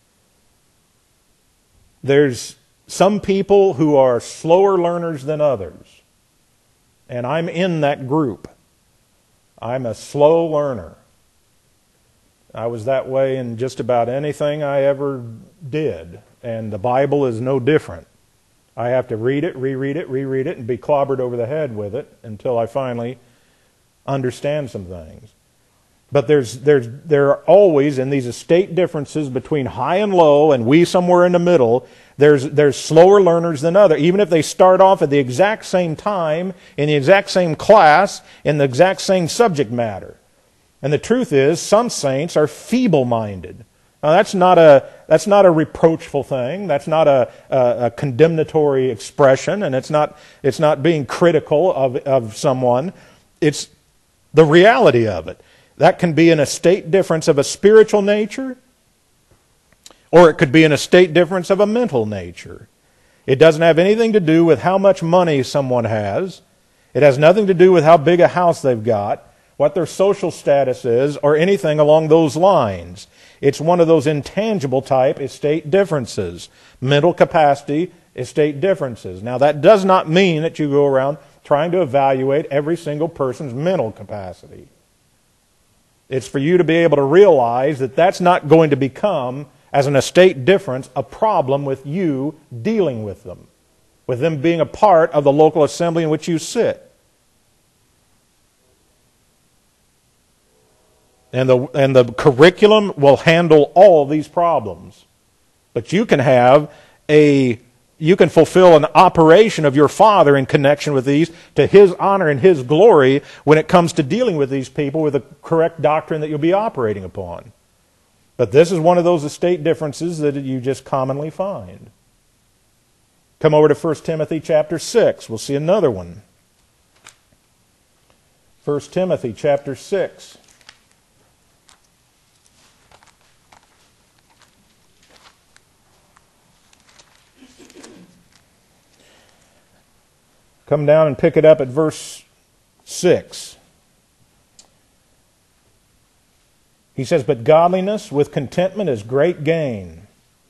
There's some people who are slower learners than others. And I'm in that group. I'm a slow learner. I was that way in just about anything I ever did. And the Bible is no different. I have to read it, reread it, and be clobbered over the head with it until I finally understand some things. But there are always, in these estate differences between high and low, and we somewhere in the middle, there's slower learners than others. Even if they start off at the exact same time, in the exact same class, in the exact same subject matter. And the truth is, some saints are feeble-minded. Now, that's not a reproachful thing. That's not a condemnatory expression, and it's not being critical of someone. It's the reality of it. That can be an estate difference of a spiritual nature, or it could be an estate difference of a mental nature. It doesn't have anything to do with how much money someone has. It has nothing to do with how big a house they've got, what their social status is, or anything along those lines. It's one of those intangible type estate differences. Mental capacity, estate differences. Now, that does not mean that you go around trying to evaluate every single person's mental capacity. It's for you to be able to realize that that's not going to become, as an estate difference, a problem with you dealing with them being a part of the local assembly in which you sit. And the curriculum will handle all these problems. But you can fulfill an operation of your Father in connection with these to His honor and His glory when it comes to dealing with these people with the correct doctrine that you'll be operating upon. But this is one of those estate differences that you just commonly find. Come over to 1 Timothy chapter 6. We'll see another one. 1 Timothy chapter 6. Come down and pick it up at verse 6. He says, "But godliness with contentment is great gain.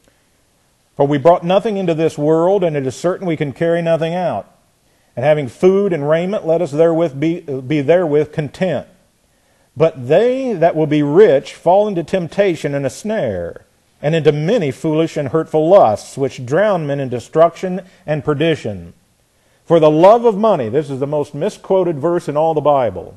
For we brought nothing into this world, and it is certain we can carry nothing out. And having food and raiment, let us therewith be therewith content. But they that will be rich fall into temptation and a snare, and into many foolish and hurtful lusts, which drown men in destruction and perdition. For the love of money," this is the most misquoted verse in all the Bible.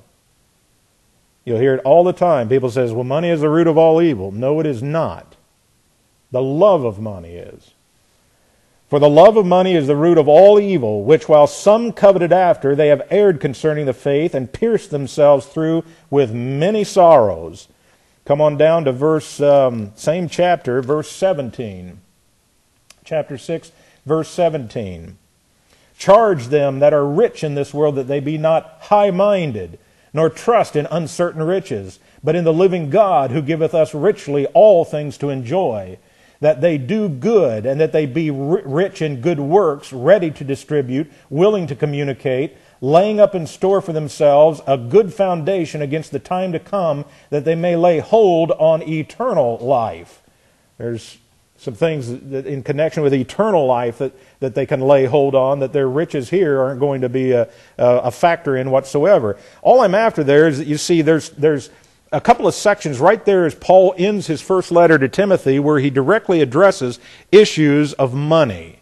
You'll hear it all the time. People say, well, money is the root of all evil. No, it is not. The love of money is. "For the love of money is the root of all evil, which while some coveted after, they have erred concerning the faith, and pierced themselves through with many sorrows." Come on down to same chapter, verse 17. Chapter 6, verse 17. "Charge them that are rich in this world that they be not high-minded, nor trust in uncertain riches, but in the living God, who giveth us richly all things to enjoy, that they do good, and that they be rich in good works, ready to distribute, willing to communicate, laying up in store for themselves a good foundation against the time to come, that they may lay hold on eternal life." There's some things that in connection with eternal life that they can lay hold on, that their riches here aren't going to be a factor in whatsoever. All I'm after there is that you see there's a couple of sections right there as Paul ends his first letter to Timothy where he directly addresses issues of money.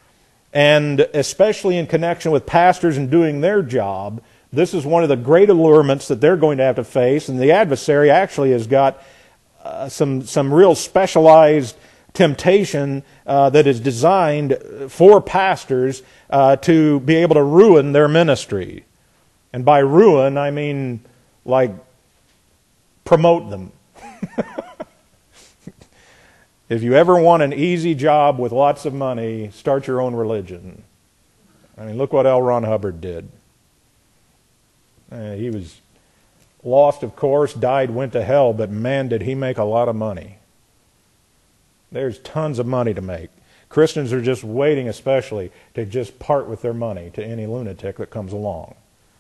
And especially in connection with pastors and doing their job, this is one of the great allurements that they're going to have to face. And the adversary actually has got some real specialized temptation that is designed for pastors to be able to ruin their ministry. And by ruin, I mean like promote them. If you ever want an easy job with lots of money, start your own religion. I mean, look what L. Ron Hubbard did. He was lost, of course, died, went to hell, but man, did he make a lot of money. There's tons of money to make. Christians are just waiting especially to just part with their money to any lunatic that comes along.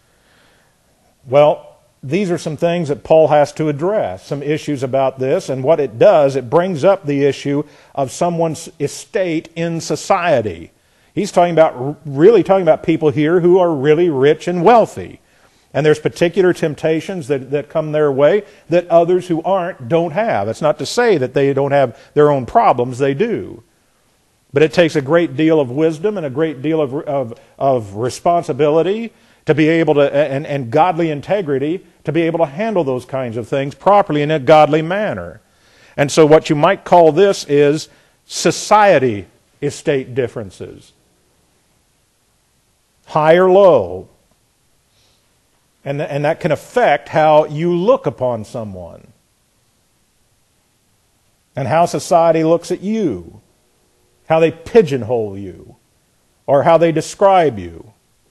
Well, these are some things that Paul has to address, some issues about this, and what it does, it brings up the issue of someone's estate in society. He's really talking about people here who are really rich and wealthy. And there's particular temptations that come their way that others who aren't don't have. It's not to say that they don't have their own problems, they do. But it takes a great deal of wisdom and a great deal of responsibility to be able to, and godly integrity, to be able to handle those kinds of things properly in a godly manner. And so what you might call this is society estate differences. High or low. And that can affect how you look upon someone. And how society looks at you. How they pigeonhole you. Or how they describe you.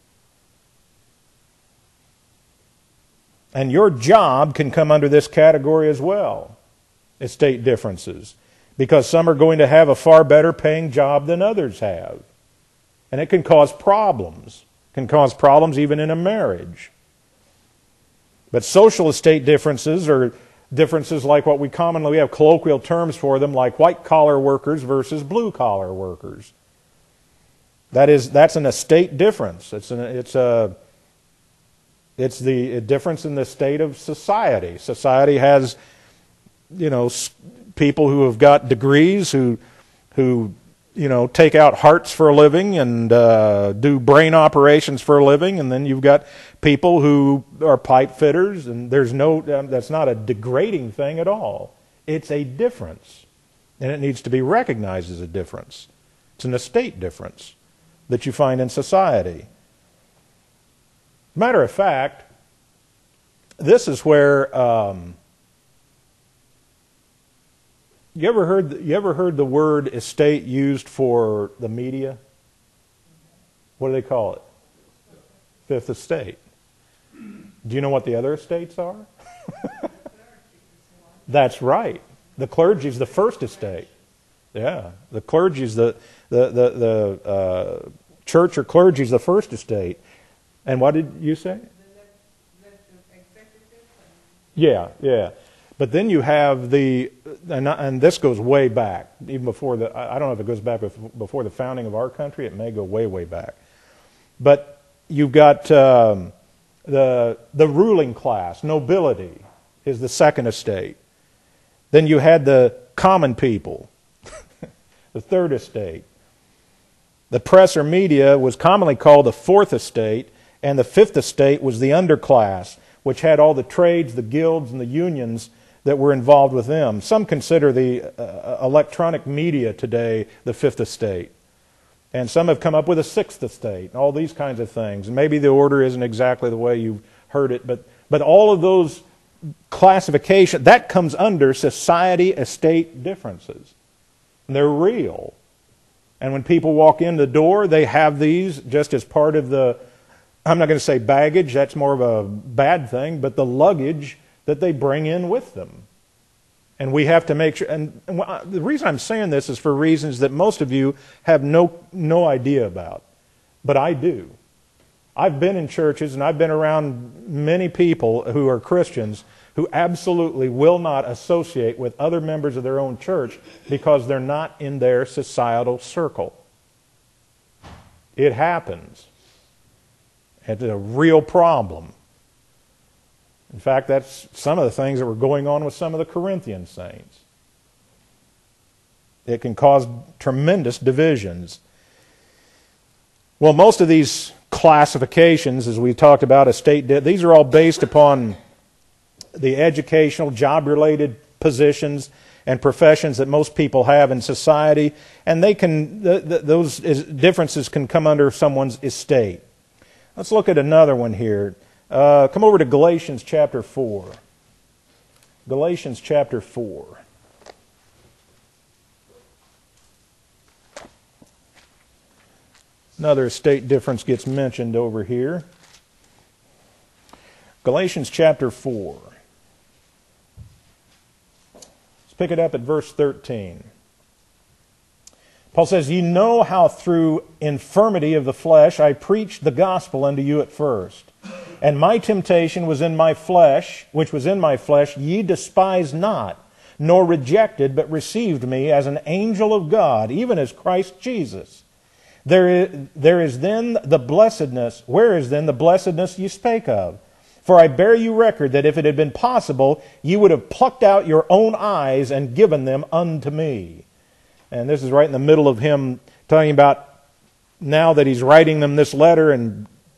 And your job can come under this category as well. Estate differences. Because some are going to have a far better paying job than others have. And it can cause problems. It can cause problems even in a marriage. But social estate differences are differences like what we commonly have colloquial terms for them, like white-collar workers versus blue-collar workers. That's an estate difference. It's the difference in the state of society. Society has, people who have got degrees who take out hearts for a living and do brain operations for a living, and then you've got people who are pipe fitters, and that's not a degrading thing at all. It's a difference, and it needs to be recognized as a difference. It's an estate difference that you find in society. Matter of fact, this is where you ever heard the word estate used for the media? What do they call it? Fifth estate. Do you know what the other estates are? That's right. The clergy is the first estate. Yeah, the clergy is the church or clergy is the first estate. And what did you say? Yeah. But then you have and this goes way back, even before I don't know if it goes back before the founding of our country. It may go way, way back. But you've got the ruling class, nobility, is the second estate. Then you had the common people, the third estate. The press or media was commonly called the fourth estate, and the fifth estate was the underclass, which had all the trades, the guilds, and the unions that were involved with them. Some consider the electronic media today the fifth estate. And some have come up with a sixth estate, all these kinds of things. And maybe the order isn't exactly the way you've heard it, but all of those classifications, that comes under society estate differences. And they're real. And when people walk in the door, they have these just as part of the, I'm not going to say baggage, that's more of a bad thing, but the luggage that they bring in with them. And we have to make sure, and the reason I'm saying this is for reasons that most of you have no idea about. But I do. I've been in churches and I've been around many people who are Christians who absolutely will not associate with other members of their own church because they're not in their societal circle. It happens. It's a real problem. In fact, that's some of the things that were going on with some of the Corinthian saints. It can cause tremendous divisions. Well, most of these classifications, as we talked about, these are all based upon the educational, job-related positions and professions that most people have in society, and those differences can come under someone's estate. Let's look at another one here. Come over to Galatians chapter 4. Galatians chapter 4. Another estate difference gets mentioned over here. Galatians chapter 4. Let's pick it up at verse 13. Paul says, "Ye know how through infirmity of the flesh I preached the gospel unto you at first. And my temptation was in my flesh, which was in my flesh, ye despised not, nor rejected, but received me as an angel of God, even as Christ Jesus. There is then the blessedness, where is then the blessedness ye spake of? For I bear you record that if it had been possible, ye would have plucked out your own eyes and given them unto me." And this is right in the middle of him talking about now that he's writing them this letter and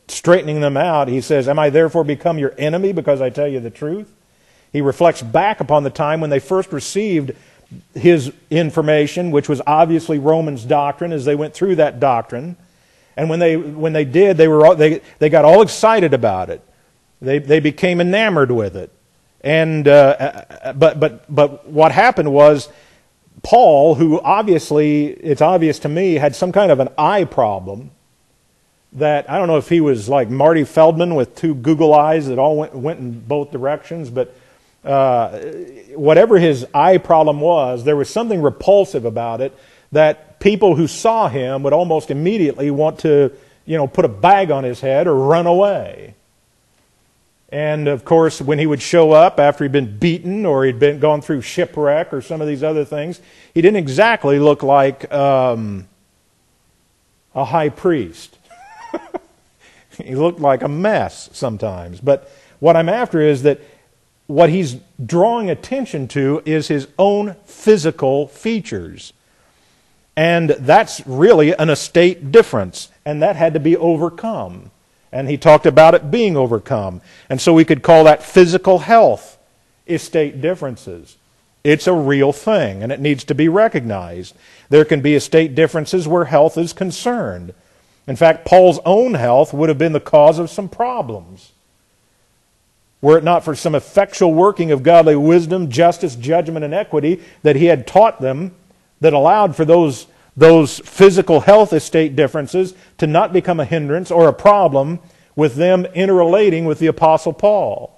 straightening them out, he says, "Am I therefore become your enemy because I tell you the truth?" He reflects back upon the time when they first received his information, which was obviously Romans doctrine, as they went through that doctrine. And when they did, they got all excited about it. They became enamored with it. And but what happened was, Paul, who obviously, it's obvious to me, had some kind of an eye problem, that I don't know if he was like Marty Feldman with two Google eyes that all went in both directions, but whatever his eye problem was, there was something repulsive about it that people who saw him would almost immediately want to, put a bag on his head or run away. And of course, when he would show up after he'd been beaten or he'd gone through shipwreck or some of these other things, he didn't exactly look like a high priest. He looked like a mess sometimes. But what I'm after is that what he's drawing attention to is his own physical features. And that's really an estate difference. And that had to be overcome. And he talked about it being overcome. And so we could call that physical health estate differences. It's a real thing, and it needs to be recognized. There can be estate differences where health is concerned. In fact, Paul's own health would have been the cause of some problems. Were it not for some effectual working of godly wisdom, justice, judgment, and equity that he had taught them, that allowed for those physical health estate differences to not become a hindrance or a problem with them interrelating with the Apostle Paul.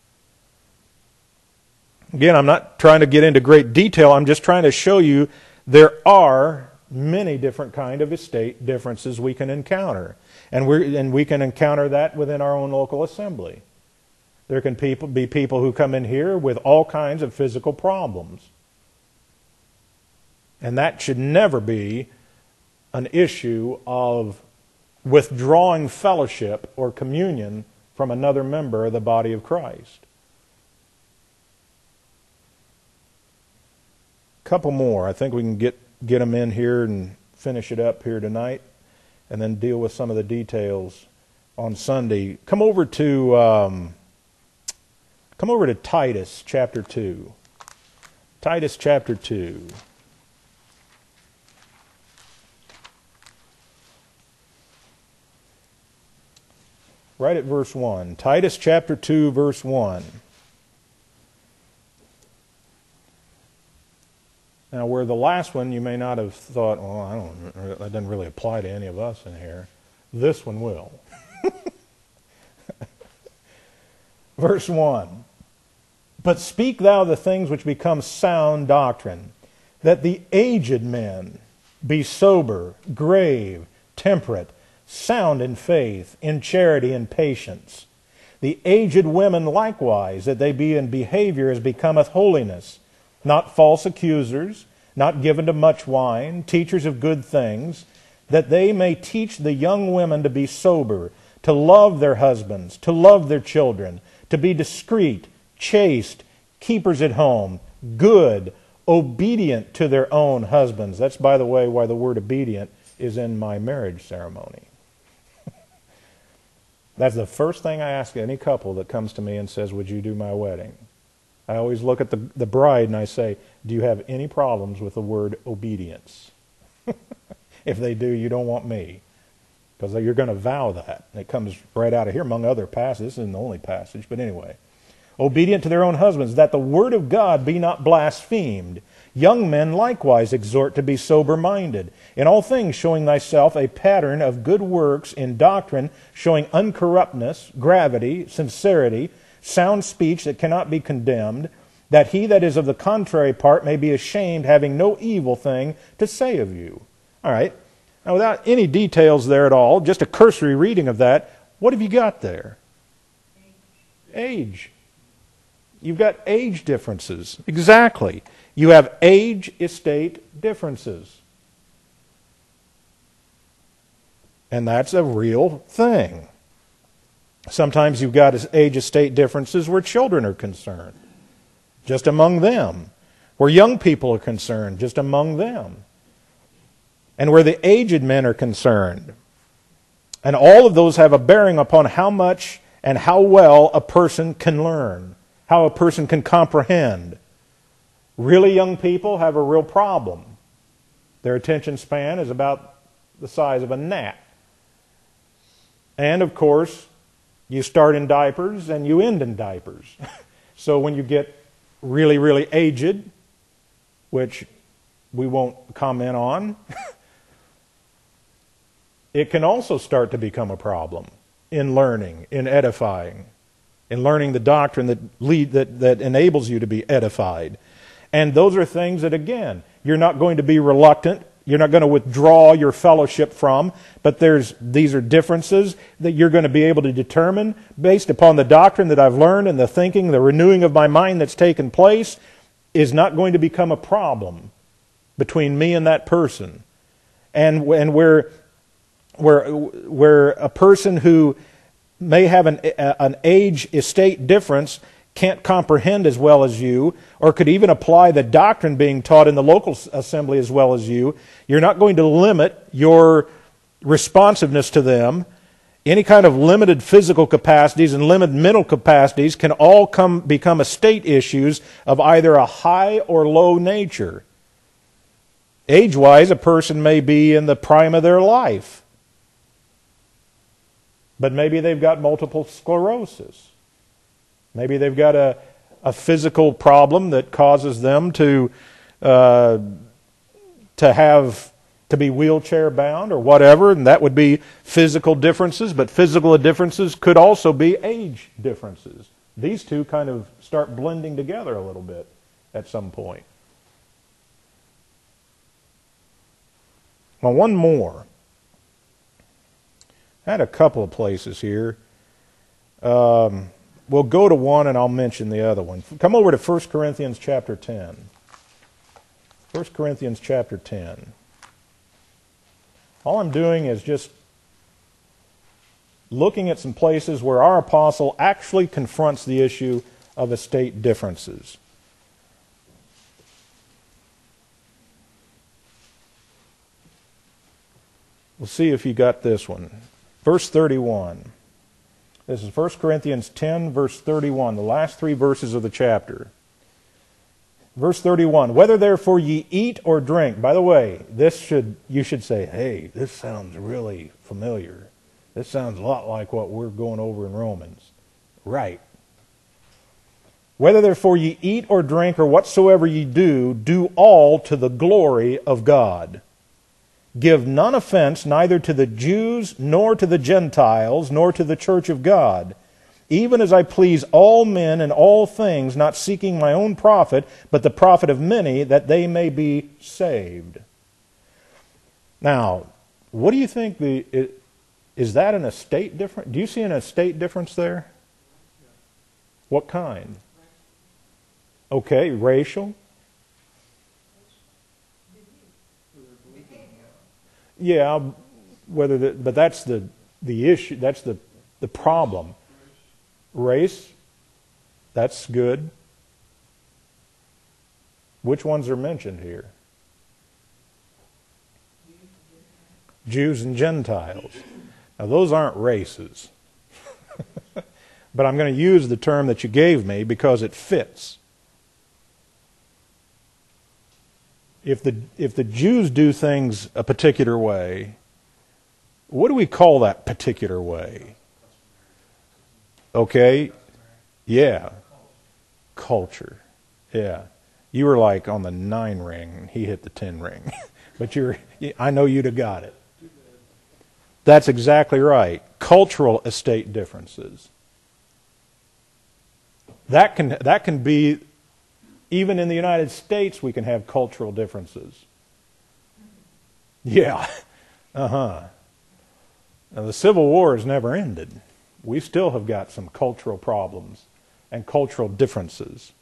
Again, I'm not trying to get into great detail. I'm just trying to show you there are many different kind of estate differences we can encounter. And we can encounter that within our own local assembly. There can be people who come in here with all kinds of physical problems. And that should never be an issue of withdrawing fellowship or communion from another member of the body of Christ. A couple more. I think we can get them in here and finish it up here tonight, and then deal with some of the details on Sunday. Come over to Titus chapter 2. Titus chapter 2. Right at verse 1. Titus chapter 2, verse 1. Now, where the last one you may not have thought, well, that doesn't really apply to any of us in here. This one will. Verse 1. But speak thou the things which become sound doctrine, that the aged men be sober, grave, temperate, sound in faith, in charity and patience. The aged women likewise, that they be in behavior as becometh holiness, not false accusers, not given to much wine, teachers of good things, that they may teach the young women to be sober, to love their husbands, to love their children, to be discreet, chaste, keepers at home, good, obedient to their own husbands. That's, by the way, why the word obedient is in my marriage ceremony. That's the first thing I ask any couple that comes to me and says, "Would you do my wedding?" I always look at the bride and I say, "Do you have any problems with the word obedience?" If they do, you don't want me. Because you're going to vow that. And it comes right out of here, among other passages. This isn't the only passage, but anyway. Obedient to their own husbands, that the word of God be not blasphemed. Young men likewise exhort to be sober-minded. In all things showing thyself a pattern of good works, in doctrine showing uncorruptness, gravity, sincerity, sound speech that cannot be condemned, that he that is of the contrary part may be ashamed, having no evil thing to say of you. All right. Now, without any details there at all, just a cursory reading of that, what have you got there? Age. You've got age differences. Exactly. You have age estate differences. And that's a real thing. Sometimes you've got age estate differences where children are concerned, just among them. Where young people are concerned, just among them. And where the aged men are concerned. And all of those have a bearing upon how much and how well a person can learn, how a person can comprehend. Really young people have a real problem. Their attention span is about the size of a gnat. And of course, you start in diapers and you end in diapers. So when you get really, really aged, which we won't comment on, it can also start to become a problem in learning, in edifying, in learning the doctrine that enables you to be edified. And those are things that, again, you're not going to be reluctant, you're not going to withdraw your fellowship from, but these are differences that you're going to be able to determine based upon the doctrine that I've learned and the thinking, the renewing of my mind that's taken place is not going to become a problem between me and that person. And where a person who may have an age estate difference can't comprehend as well as you, or could even apply the doctrine being taught in the local assembly as well as you, you're not going to limit your responsiveness to them. Any kind of limited physical capacities and limited mental capacities can all become estate issues of either a high or low nature. Age-wise, a person may be in the prime of their life, but maybe they've got multiple sclerosis. Maybe they've got a physical problem that causes them to be wheelchair bound or whatever, and that would be physical differences, but physical differences could also be age differences. These two kind of start blending together a little bit at some point. Now, one more. I had a couple of places here. We'll go to one and I'll mention the other one. Come over to 1 Corinthians chapter 10. 1 Corinthians chapter 10. All I'm doing is just looking at some places where our apostle actually confronts the issue of estate differences. We'll see if you got this one. Verse 31. This is 1 Corinthians 10, verse 31, the last three verses of the chapter. Verse 31, whether therefore ye eat or drink. By the way, you should say, hey, this sounds really familiar. This sounds a lot like what we're going over in Romans. Right. Whether therefore ye eat or drink or whatsoever ye do, do all to the glory of God. Give none offense neither to the Jews, nor to the Gentiles, nor to the church of God, even as I please all men in all things, not seeking my own profit, but the profit of many, that they may be saved. Now, what do you think is that an estate difference? Do you see an estate difference there? What kind? Okay, racial. Yeah, but that's the issue. That's the problem. Race, that's good. Which ones are mentioned here? Jews and Gentiles. Now those aren't races. But I'm going to use the term that you gave me because it fits. If the Jews do things a particular way, what do we call that particular way? Okay, yeah, culture, yeah. You were like on the 9 ring, he hit the 10 ring, but I know you'd have got it. That's exactly right. Cultural estate differences. That can be. Even in the United States, we can have cultural differences. Yeah. Now, the Civil War has never ended. We still have got some cultural problems and cultural differences.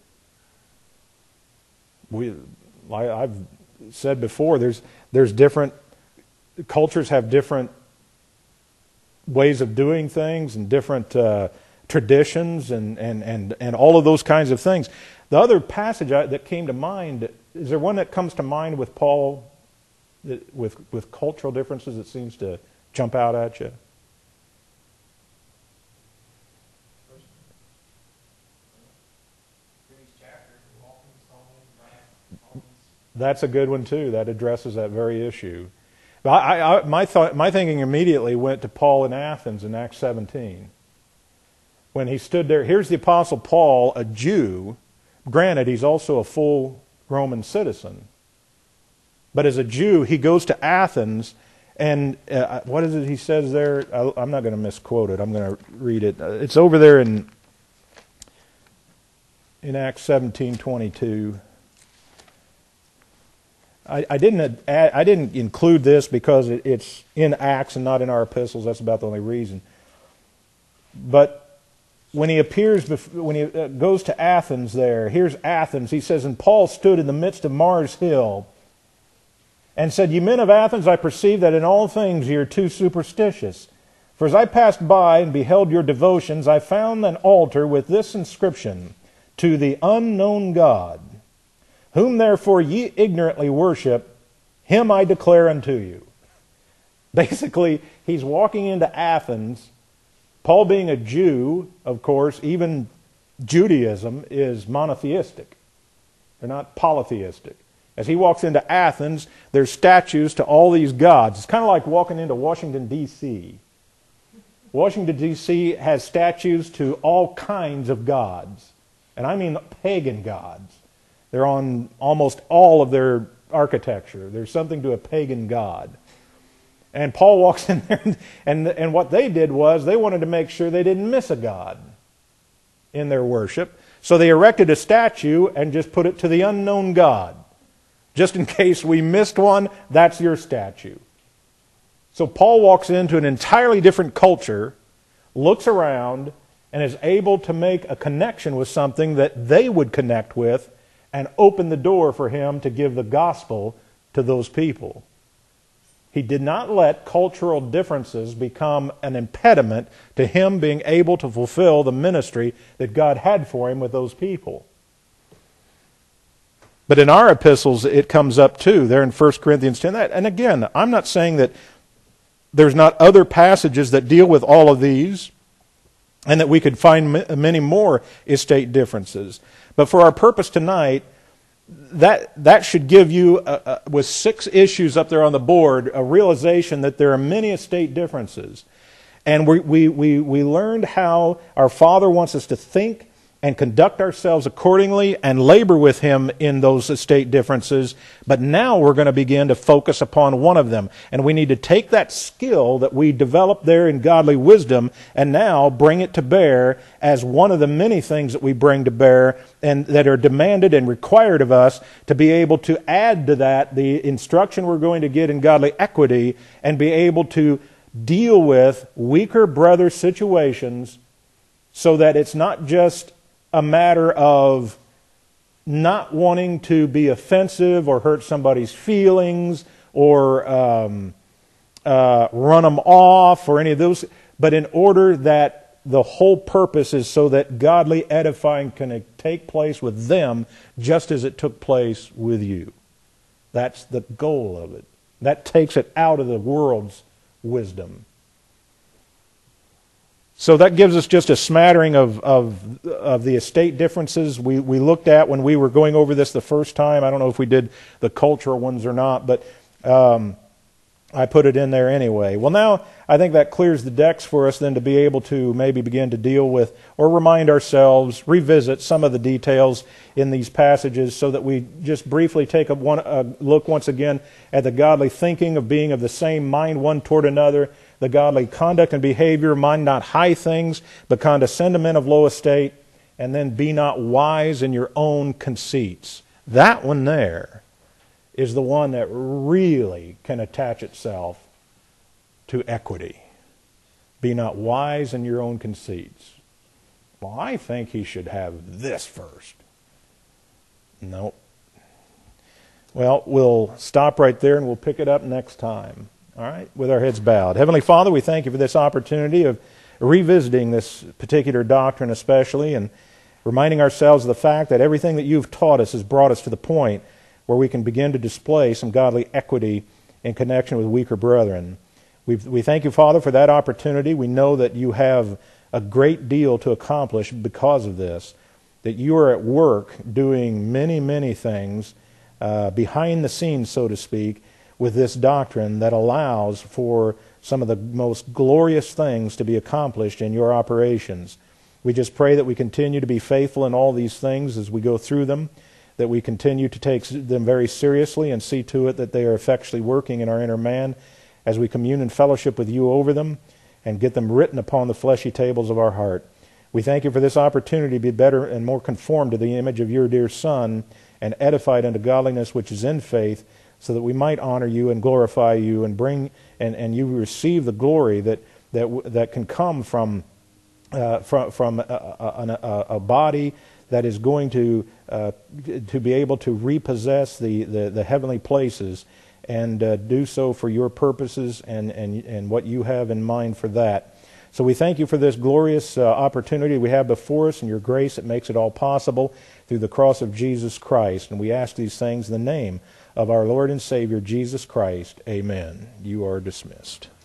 I've said before, there's different cultures have different ways of doing things and different traditions and all of those kinds of things. The other passage that came to mind, is there one that comes to mind with Paul with cultural differences that seems to jump out at you? That's a good one too. That addresses that very issue. My thinking immediately went to Paul in Athens in Acts 17. When he stood there, here's the Apostle Paul, a Jew. Granted, he's also a full Roman citizen. But as a Jew, he goes to Athens, and what is it he says there? I'm not going to misquote it. I'm going to read it. It's over there in Acts 17:22. I didn't include this because it's in Acts and not in our epistles. That's about the only reason. But when he goes to Athens there, here's Athens. He says, "And Paul stood in the midst of Mars Hill and said, 'Ye men of Athens, I perceive that in all things ye are too superstitious. For as I passed by and beheld your devotions, I found an altar with this inscription, To the unknown God. Whom therefore ye ignorantly worship, him I declare unto you.'" Basically, he's walking into Athens. Paul being a Jew, of course, even Judaism is monotheistic. They're not polytheistic. As he walks into Athens, there's statues to all these gods. It's kind of like walking into Washington, D.C. Washington, D.C. has statues to all kinds of gods. And I mean pagan gods. They're on almost all of their architecture. There's something to a pagan god. And Paul walks in there, and what they did was they wanted to make sure they didn't miss a god in their worship. So they erected a statue and just put it to the unknown God. Just in case we missed one, that's your statue. So Paul walks into an entirely different culture, looks around, and is able to make a connection with something that they would connect with, and open the door for him to give the gospel to those people. He did not let cultural differences become an impediment to him being able to fulfill the ministry that God had for him with those people. But in our epistles, it comes up too, there in 1 Corinthians 10. And again, I'm not saying that there's not other passages that deal with all of these, and that we could find many more estate differences. But for our purpose tonight, that should give you, with 6 issues up there on the board, a realization that there are many estate differences. And we learned how our Father wants us to think and conduct ourselves accordingly and labor with Him in those estate differences. But now we're going to begin to focus upon one of them. And we need to take that skill that we developed there in godly wisdom and now bring it to bear as one of the many things that we bring to bear and that are demanded and required of us to be able to add to that the instruction we're going to get in godly equity and be able to deal with weaker brother situations so that it's not just a matter of not wanting to be offensive or hurt somebody's feelings or run them off or any of those, but in order that the whole purpose is so that godly edifying can take place with them just as it took place with you. That's the goal of it. That takes it out of the world's wisdom. So that gives us just a smattering of the estate differences we looked at when we were going over this the first time. I don't know if we did the cultural ones or not, but I put it in there anyway. Well, now I think that clears the decks for us then to be able to maybe begin to deal with or remind ourselves, revisit some of the details in these passages so that we just briefly take a look once again at the godly thinking of being of the same mind one toward another, the godly conduct and behavior, mind not high things, but condescend to men of low estate, and then be not wise in your own conceits. That one there is the one that really can attach itself to equity. Be not wise in your own conceits. Well, I think he should have this first. Nope. Well, we'll stop right there and we'll pick it up next time. All right, with our heads bowed. Heavenly Father, we thank you for this opportunity of revisiting this particular doctrine especially and reminding ourselves of the fact that everything that you've taught us has brought us to the point where we can begin to display some godly equity in connection with weaker brethren. We thank you, Father, for that opportunity. We know that you have a great deal to accomplish because of this, that you are at work doing many, many things behind the scenes, so to speak, with this doctrine that allows for some of the most glorious things to be accomplished in your operations. We just pray that we continue to be faithful in all these things as we go through them, that we continue to take them very seriously and see to it that they are effectually working in our inner man as we commune in fellowship with you over them and get them written upon the fleshy tables of our heart. We thank you for this opportunity to be better and more conformed to the image of your dear Son and edified unto godliness which is in faith, so that we might honor you and glorify you and bring and you receive the glory that can come from a body that is going to be able to repossess the heavenly places and do so for your purposes and what you have in mind for that. So we thank you for this glorious opportunity we have before us, and your grace that makes it all possible through the cross of Jesus Christ. And we ask these things in the name of our Lord and Savior, Jesus Christ. Amen. You are dismissed.